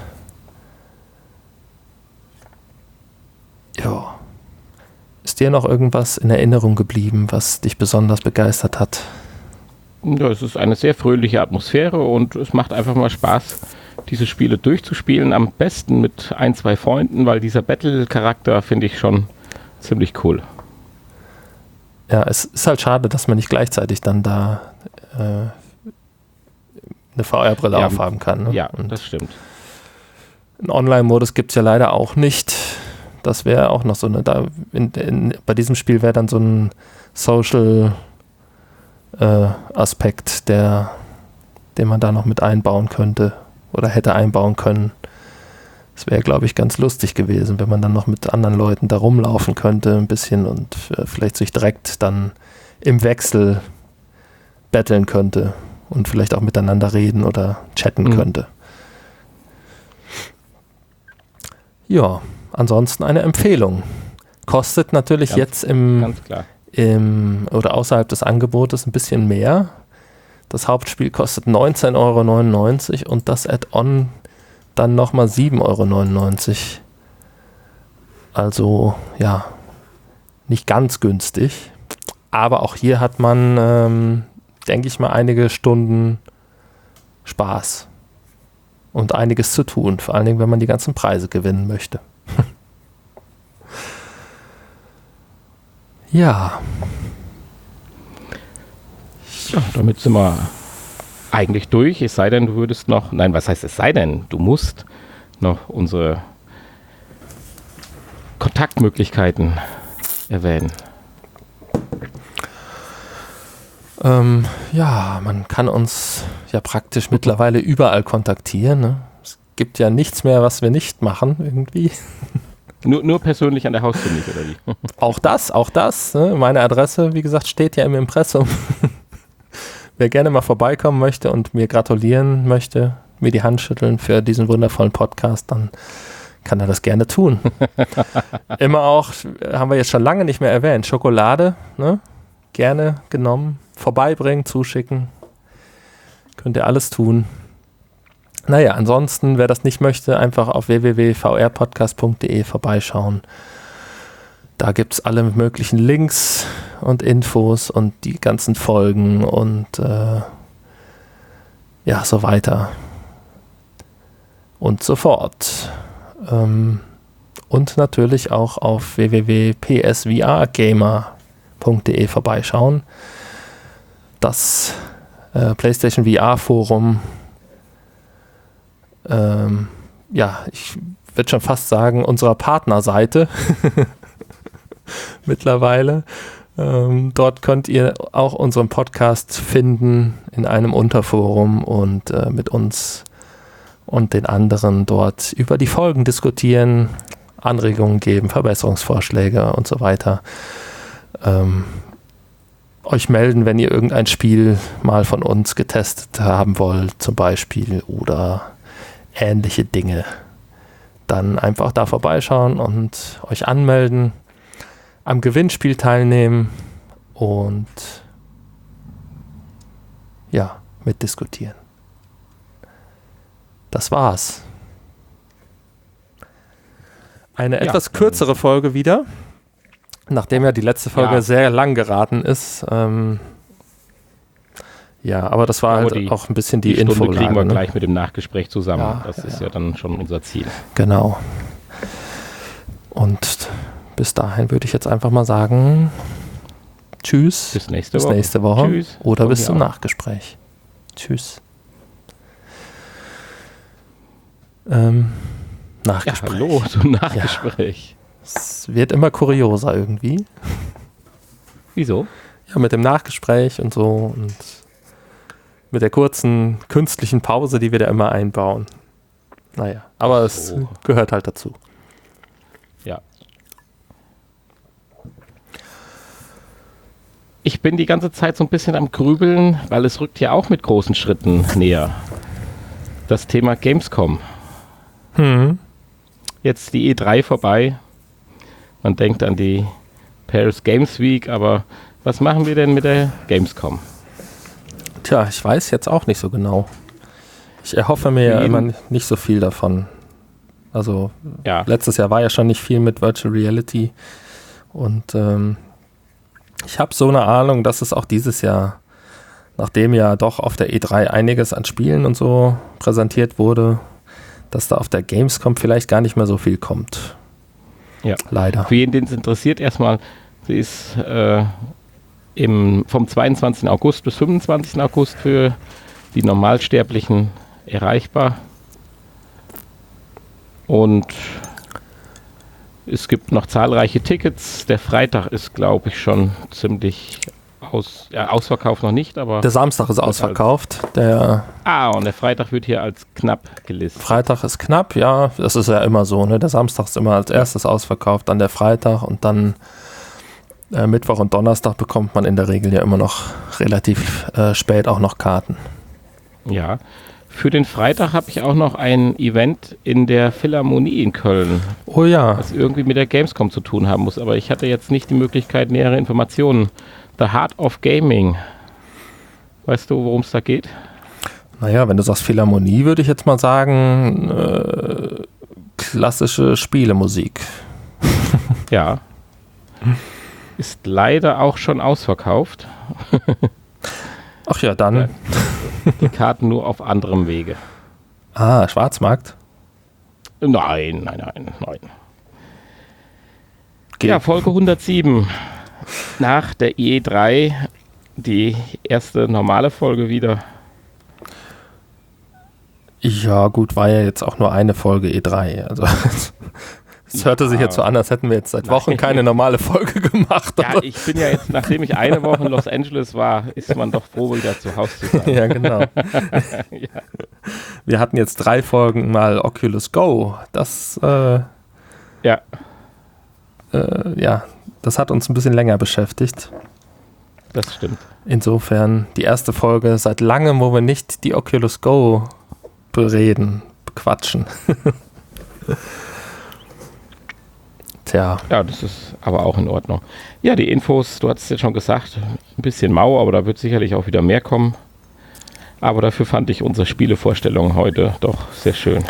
Ja. Ist dir noch irgendwas in Erinnerung geblieben, was dich besonders begeistert hat? Ja, es ist eine sehr fröhliche Atmosphäre und es macht einfach mal Spaß, diese Spiele durchzuspielen. Am besten mit 1, 2 Freunden, weil dieser Battle-Charakter finde ich schon ziemlich cool. Ja, es ist halt schade, dass man nicht gleichzeitig dann da eine VR-Brille aufhaben kann. Ne? Ja, und das stimmt. Einen Online-Modus gibt es ja leider auch nicht. Das wäre auch noch so eine, bei diesem Spiel wäre dann so ein Social-Aspekt, den man da noch mit einbauen könnte oder hätte einbauen können. Das wäre, glaube ich, ganz lustig gewesen, wenn man dann noch mit anderen Leuten da rumlaufen könnte ein bisschen und vielleicht sich direkt dann im Wechsel battlen könnte und vielleicht auch miteinander reden oder chatten könnte. Ja, ansonsten eine Empfehlung. Kostet natürlich jetzt oder außerhalb des Angebotes ein bisschen mehr. Das Hauptspiel kostet 19,99 € und das Add-on dann nochmal 7,99 €. Also, ja, nicht ganz günstig. Aber auch hier hat man, denke ich mal, einige Stunden Spaß und einiges zu tun. Vor allen Dingen, wenn man die ganzen Preise gewinnen möchte. Ja. Ja, damit sind wir eigentlich durch. Es sei denn, du würdest noch, nein, was heißt es sei denn, du musst noch unsere Kontaktmöglichkeiten erwähnen. Ja, man kann uns ja praktisch mittlerweile überall kontaktieren. Ne? Es gibt ja nichts mehr, was wir nicht machen irgendwie. Nur persönlich an der Haustür nicht, oder wie? Auch das. Ne? Meine Adresse, wie gesagt, steht ja im Impressum. Wer gerne mal vorbeikommen möchte und mir gratulieren möchte, mir die Hand schütteln für diesen wundervollen Podcast, dann kann er das gerne tun. Immer auch, haben wir jetzt schon lange nicht mehr erwähnt, Schokolade, ne? Gerne genommen, vorbeibringen, zuschicken. Könnt ihr alles tun. Naja, ansonsten, wer das nicht möchte, einfach auf www.vrpodcast.de vorbeischauen. Da gibt es alle möglichen Links und Infos und die ganzen Folgen und ja, so weiter und so fort. Und natürlich auch auf www.psvrgamer.de vorbeischauen. Das PlayStation VR Forum, ja, ich würde schon fast sagen, unserer Partnerseite mittlerweile. Dort könnt ihr auch unseren Podcast finden in einem Unterforum und mit uns und den anderen dort über die Folgen diskutieren, Anregungen geben, Verbesserungsvorschläge und so weiter. Euch melden, wenn ihr irgendein Spiel mal von uns getestet haben wollt, zum Beispiel, oder ähnliche Dinge. Dann einfach da vorbeischauen und euch anmelden, am Gewinnspiel teilnehmen und mitdiskutieren. Das war's. Eine etwas kürzere Folge wieder, nachdem ja die letzte Folge sehr lang geraten ist. Aber das war halt auch ein bisschen die Info. Stunde kriegen wir gleich mit dem Nachgespräch zusammen. Das ist ja dann schon unser Ziel. Genau. Und bis dahin würde ich jetzt einfach mal sagen, tschüss. Bis nächste Woche. Tschüss. Oder bis zum Nachgespräch. Tschüss. Nachgespräch. Ja, hallo zum Nachgespräch. Es wird immer kurioser irgendwie. Wieso? Ja, mit dem Nachgespräch und so und mit der kurzen künstlichen Pause, die wir da immer einbauen. Naja, aber es gehört halt dazu. Ja. Ich bin die ganze Zeit so ein bisschen am Grübeln, weil es rückt ja auch mit großen Schritten näher. Das Thema Gamescom. Jetzt die E3 vorbei. Man denkt an die Paris Games Week, aber was machen wir denn mit der Gamescom? Tja, ich weiß jetzt auch nicht so genau. Ich erhoffe mir ja immer nicht so viel davon. Also letztes Jahr war ja schon nicht viel mit Virtual Reality und ich habe so eine Ahnung, dass es auch dieses Jahr, nachdem ja doch auf der E3 einiges an Spielen und so präsentiert wurde, dass da auf der Gamescom vielleicht gar nicht mehr so viel kommt. Ja. Leider. Für jeden, den es interessiert, erstmal, sie ist vom 22. August bis 25. August für die Normalsterblichen erreichbar. Und es gibt noch zahlreiche Tickets. Der Freitag ist, glaube ich, schon ziemlich ausverkauft noch nicht, aber... Der Samstag ist ausverkauft. Und der Freitag wird hier als knapp gelistet. Freitag ist knapp, ja. Das ist ja immer so, ne? Der Samstag ist immer als erstes ausverkauft, dann der Freitag und dann Mittwoch und Donnerstag bekommt man in der Regel ja immer noch relativ spät auch noch Karten. Ja. Für den Freitag habe ich auch noch ein Event in der Philharmonie in Köln. Oh ja. Was irgendwie mit der Gamescom zu tun haben muss, aber ich hatte jetzt nicht die Möglichkeit, nähere Informationen. The Heart of Gaming. Weißt du, worum es da geht? Naja, wenn du sagst Philharmonie, würde ich jetzt mal sagen, klassische Spielemusik. Ja. Ist leider auch schon ausverkauft. Ach ja, dann. Die Karten nur auf anderem Wege. Schwarzmarkt? Nein. Ja, Folge 107. Nach der E3 die erste normale Folge wieder. Ja, gut, war ja jetzt auch nur eine Folge E3. Also es hörte sich jetzt so an, als hätten wir jetzt seit Wochen keine normale Folge gemacht. Ja, ich bin ja jetzt, nachdem ich eine Woche in Los Angeles war, ist man doch froh, wieder zu Hause zu sein. Ja, genau. Ja. Wir hatten jetzt 3 Folgen mal Oculus Go. Das das hat uns ein bisschen länger beschäftigt. Das stimmt. Insofern die erste Folge seit langem, wo wir nicht die Oculus Go bequatschen. Tja. Ja, das ist aber auch in Ordnung. Ja, die Infos, du hattest ja schon gesagt, ein bisschen mau, aber da wird sicherlich auch wieder mehr kommen. Aber dafür fand ich unsere Spielevorstellung heute doch sehr schön.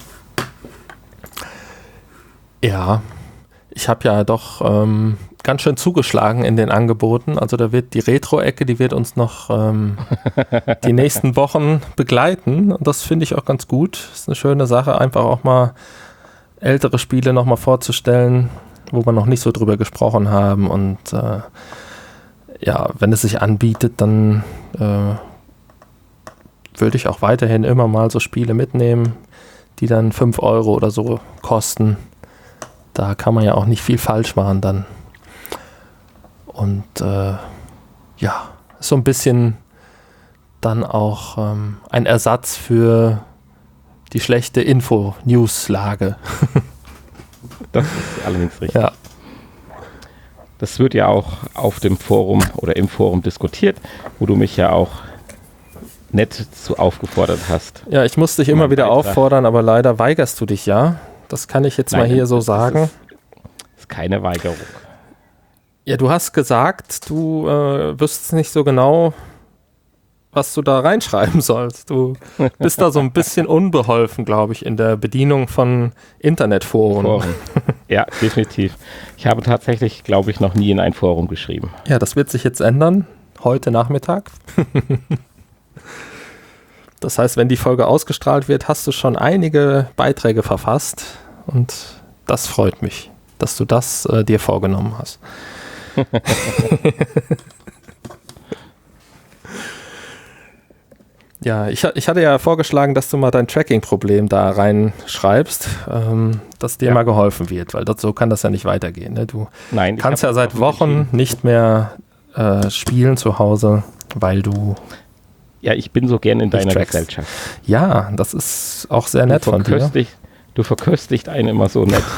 Ja, ich habe ja doch ganz schön zugeschlagen in den Angeboten. Also da wird die Retro-Ecke, die wird uns noch die nächsten Wochen begleiten. Und das finde ich auch ganz gut. Ist eine schöne Sache, einfach auch mal ältere Spiele nochmal vorzustellen, wo wir noch nicht so drüber gesprochen haben. Und wenn es sich anbietet, dann würde ich auch weiterhin immer mal so Spiele mitnehmen, die dann 5 Euro oder so kosten. Da kann man ja auch nicht viel falsch machen dann. Und so ein bisschen dann auch ein Ersatz für die schlechte Info-News-Lage. Das ist allerdings richtig. Ja. Das wird ja auch auf dem Forum oder im Forum diskutiert, wo du mich ja auch nett zu aufgefordert hast. Ja, ich muss dich immer wieder auffordern, aber leider weigerst du dich ja. Das kann ich jetzt mal hier so sagen. Das ist keine Weigerung. Ja, du hast gesagt, du wüsstest nicht so genau, was du da reinschreiben sollst. Du bist da so ein bisschen unbeholfen, glaube ich, in der Bedienung von Internetforen. Ja, definitiv. Ich habe tatsächlich, glaube ich, noch nie in ein Forum geschrieben. Ja, das wird sich jetzt ändern, heute Nachmittag. Das heißt, wenn die Folge ausgestrahlt wird, hast du schon einige Beiträge verfasst und das freut mich, dass du das dir vorgenommen hast. Ja, ich hatte ja vorgeschlagen, dass du mal dein Tracking-Problem da reinschreibst, dass dir mal geholfen wird, weil so kann das ja nicht weitergehen. Ne? Du kannst ja seit Wochen nicht mehr spielen zu Hause, weil du... Ja, ich bin so gern in deiner Gesellschaft. Ja, das ist auch sehr nett von dir. Du verköstigt einen immer so nett.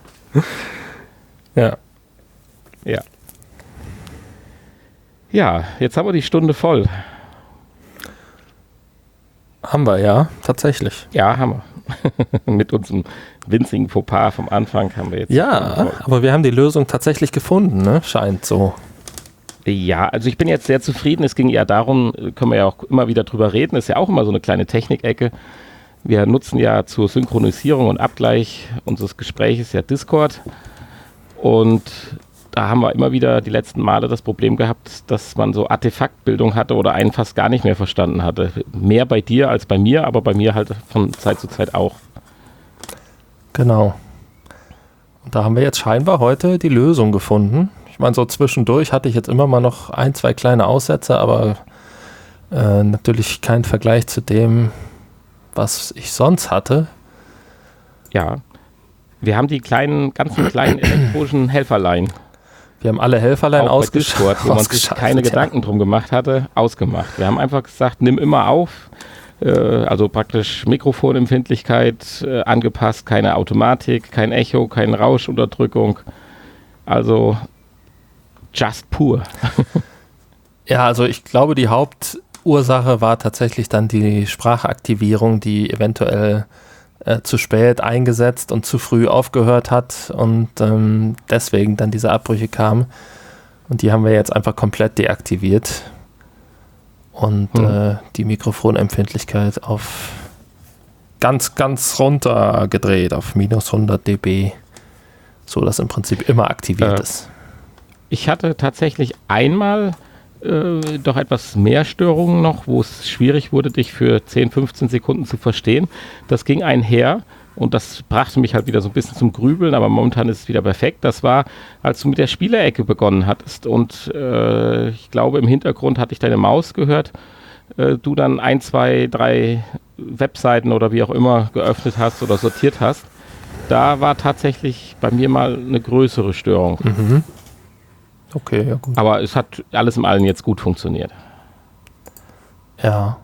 Ja. Ja. Ja, jetzt haben wir die Stunde voll. Haben wir, ja, tatsächlich. Ja, haben wir. Mit unserem winzigen Fauxpas vom Anfang haben wir jetzt... Ja, aber wir haben die Lösung tatsächlich gefunden, ne? Scheint so. Ja, also ich bin jetzt sehr zufrieden. Es ging ja darum, können wir ja auch immer wieder drüber reden, ist ja auch immer so eine kleine Technikecke. Wir nutzen ja zur Synchronisierung und Abgleich unseres Gespräches ja Discord. Und da haben wir immer wieder die letzten Male das Problem gehabt, dass man so Artefaktbildung hatte oder einen fast gar nicht mehr verstanden hatte. Mehr bei dir als bei mir, aber bei mir halt von Zeit zu Zeit auch. Genau. Und da haben wir jetzt scheinbar heute die Lösung gefunden. Ich meine, so zwischendurch hatte ich jetzt immer mal noch 1, 2 kleine Aussätze, aber natürlich kein Vergleich zu dem, was ich sonst hatte. Ja, wir haben die ganzen kleinen elektronischen Helferlein. Wir haben alle Helferlein ausgeschaltet, wo man sich keine Gedanken drum gemacht hatte, ausgemacht. Wir haben einfach gesagt, nimm immer auf, also praktisch Mikrofonempfindlichkeit angepasst, keine Automatik, kein Echo, keine Rauschunterdrückung. Also just pur. Ja, also ich glaube, die Hauptursache war tatsächlich dann die Sprachaktivierung, die eventuell zu spät eingesetzt und zu früh aufgehört hat und deswegen dann diese Abbrüche kamen. Und die haben wir jetzt einfach komplett deaktiviert und die Mikrofonempfindlichkeit auf ganz, ganz runter gedreht, auf minus 100 dB, so dass im Prinzip immer aktiviert ist. Ich hatte tatsächlich einmal doch etwas mehr Störungen noch, wo es schwierig wurde, dich für 10, 15 Sekunden zu verstehen. Das ging einher und das brachte mich halt wieder so ein bisschen zum Grübeln, aber momentan ist es wieder perfekt. Das war, als du mit der Spielerecke begonnen hattest und ich glaube, im Hintergrund hatte ich deine Maus gehört, du dann 1, 2, 3 Webseiten oder wie auch immer geöffnet hast oder sortiert hast. Da war tatsächlich bei mir mal eine größere Störung. Mhm. Okay, ja gut. Aber es hat alles im Allen jetzt gut funktioniert. Ja.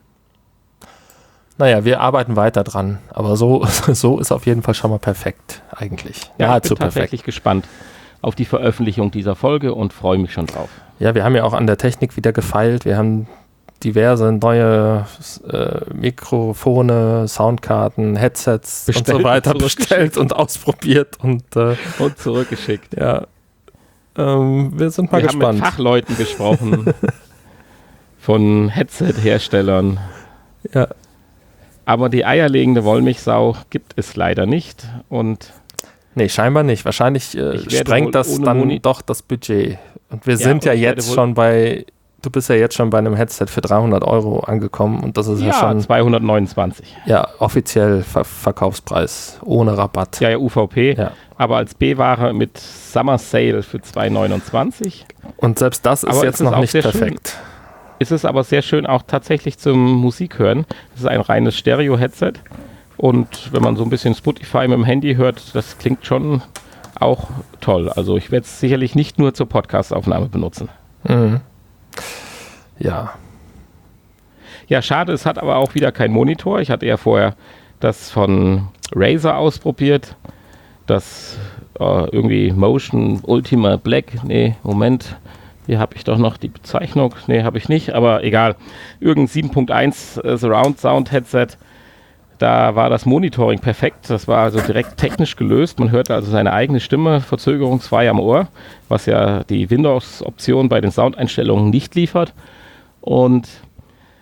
Naja, wir arbeiten weiter dran. Aber so ist auf jeden Fall schon mal perfekt eigentlich. Ja, ich bin tatsächlich gespannt auf die Veröffentlichung dieser Folge und freue mich schon drauf. Ja, wir haben ja auch an der Technik wieder gefeilt. Wir haben diverse neue Mikrofone, Soundkarten, Headsets und so weiter bestellt und ausprobiert und zurückgeschickt. Ja. Wir sind mal gespannt. Wir haben mit Fachleuten gesprochen, von Headset-Herstellern. Ja. Aber die eierlegende Wollmilchsau gibt es leider nicht. Und nee, scheinbar nicht. Wahrscheinlich sprengt das dann doch das Budget. Und wir sind ja jetzt schon bei, du bist ja jetzt schon bei einem Headset für 300 € angekommen. Und das ist ja schon 229. Ja, offiziell Verkaufspreis, ohne Rabatt. Ja, UVP. Ja. Aber als B-Ware mit Summer Sale für 2,29. Und selbst das ist jetzt noch nicht perfekt. Ist es aber sehr schön auch tatsächlich zum Musik hören. Das ist ein reines Stereo-Headset. Und wenn man so ein bisschen Spotify mit dem Handy hört, das klingt schon auch toll. Also ich werde es sicherlich nicht nur zur Podcast-Aufnahme benutzen. Mhm. Ja. Ja, schade, es hat aber auch wieder keinen Monitor. Ich hatte ja vorher das von Razer ausprobiert. Das irgendwie Motion Ultima Black. Nee, Moment. Hier habe ich doch noch die Bezeichnung. Nee, habe ich nicht, aber egal. Irgendein 7.1 Surround Sound Headset. Da war das Monitoring perfekt. Das war also direkt technisch gelöst. Man hörte also seine eigene Stimme verzögerungsfrei am Ohr, was ja die Windows-Option bei den Soundeinstellungen nicht liefert. Und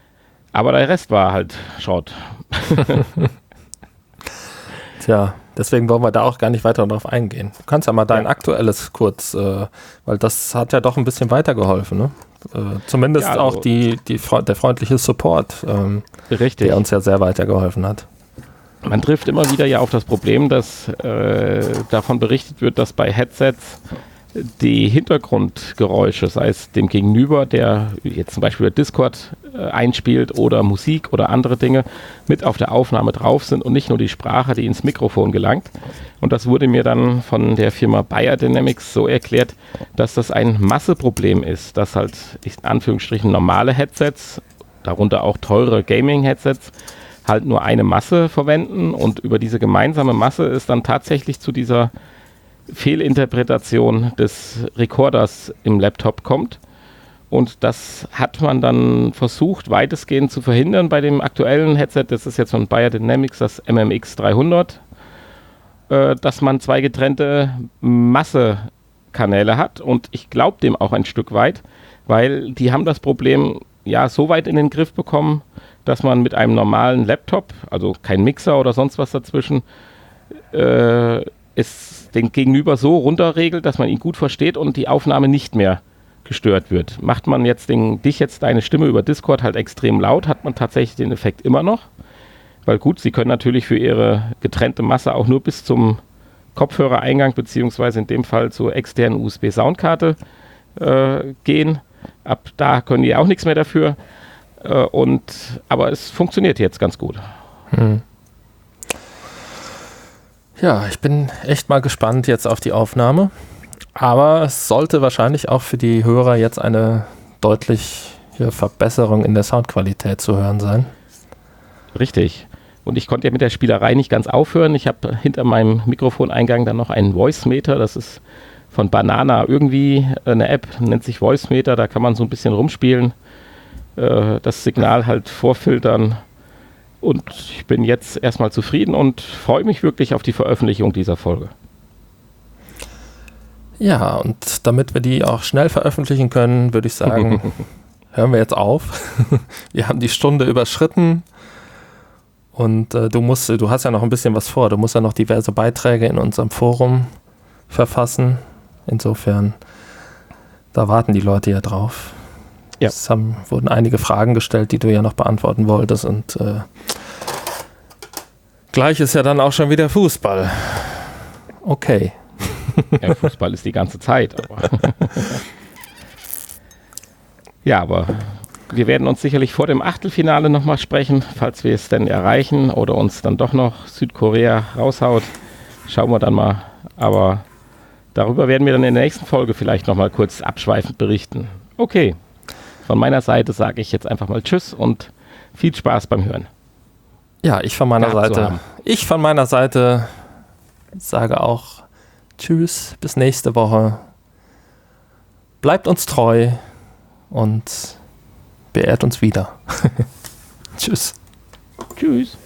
Aber der Rest war halt Schrott. Tja, deswegen wollen wir da auch gar nicht weiter drauf eingehen. Du kannst ja mal dein aktuelles kurz, weil das hat ja doch ein bisschen weitergeholfen, ne? Zumindest ja, also auch der freundliche Support, richtig, der uns ja sehr weitergeholfen hat. Man trifft immer wieder ja auf das Problem, dass davon berichtet wird, dass bei Headsets die Hintergrundgeräusche, sei es dem Gegenüber, der jetzt zum Beispiel Discord einspielt oder Musik oder andere Dinge, mit auf der Aufnahme drauf sind und nicht nur die Sprache, die ins Mikrofon gelangt. Und das wurde mir dann von der Firma Beyerdynamics so erklärt, dass das ein Masseproblem ist, dass halt in Anführungsstrichen normale Headsets, darunter auch teure Gaming-Headsets, halt nur eine Masse verwenden und über diese gemeinsame Masse ist dann tatsächlich zu dieser Fehlinterpretation des Recorders im Laptop kommt. Und das hat man dann versucht, weitestgehend zu verhindern bei dem aktuellen Headset. Das ist jetzt von Beyerdynamics, das MMX 300, dass man zwei getrennte Massekanäle hat. Und ich glaube dem auch ein Stück weit, weil die haben das Problem ja so weit in den Griff bekommen, dass man mit einem normalen Laptop, also kein Mixer oder sonst was dazwischen, den Gegenüber so runterregelt, dass man ihn gut versteht und die Aufnahme nicht mehr gestört wird. Macht man jetzt deine Stimme über Discord halt extrem laut, hat man tatsächlich den Effekt immer noch. Weil gut, sie können natürlich für ihre getrennte Masse auch nur bis zum Kopfhörereingang beziehungsweise in dem Fall zur externen USB-Soundkarte gehen. Ab da können die auch nichts mehr dafür. Aber es funktioniert jetzt ganz gut. Ja, ich bin echt mal gespannt jetzt auf die Aufnahme. Aber es sollte wahrscheinlich auch für die Hörer jetzt eine deutliche Verbesserung in der Soundqualität zu hören sein. Richtig. Und ich konnte ja mit der Spielerei nicht ganz aufhören. Ich habe hinter meinem Mikrofoneingang dann noch einen Voice-Meter. Das ist von Banana irgendwie eine App, nennt sich Voice-Meter. Da kann man so ein bisschen rumspielen, das Signal halt vorfiltern. Und ich bin jetzt erstmal zufrieden und freue mich wirklich auf die Veröffentlichung dieser Folge. Ja, und damit wir die auch schnell veröffentlichen können, würde ich sagen, hören wir jetzt auf. Wir haben die Stunde überschritten und du hast ja noch ein bisschen was vor. Du musst ja noch diverse Beiträge in unserem Forum verfassen. Insofern, da warten die Leute ja drauf. Ja. Es wurden einige Fragen gestellt, die du ja noch beantworten wolltest und gleich ist ja dann auch schon wieder Fußball. Okay. Ja, Fußball ist die ganze Zeit. Aber wir werden uns sicherlich vor dem Achtelfinale nochmal sprechen, falls wir es denn erreichen oder uns dann doch noch Südkorea raushaut. Schauen wir dann mal. Aber darüber werden wir dann in der nächsten Folge vielleicht nochmal kurz abschweifend berichten. Okay. Von meiner Seite sage ich jetzt einfach mal Tschüss und viel Spaß beim Hören. Ja, ich von meiner Seite sage auch Tschüss, bis nächste Woche. Bleibt uns treu und beehrt uns wieder. Tschüss. Tschüss.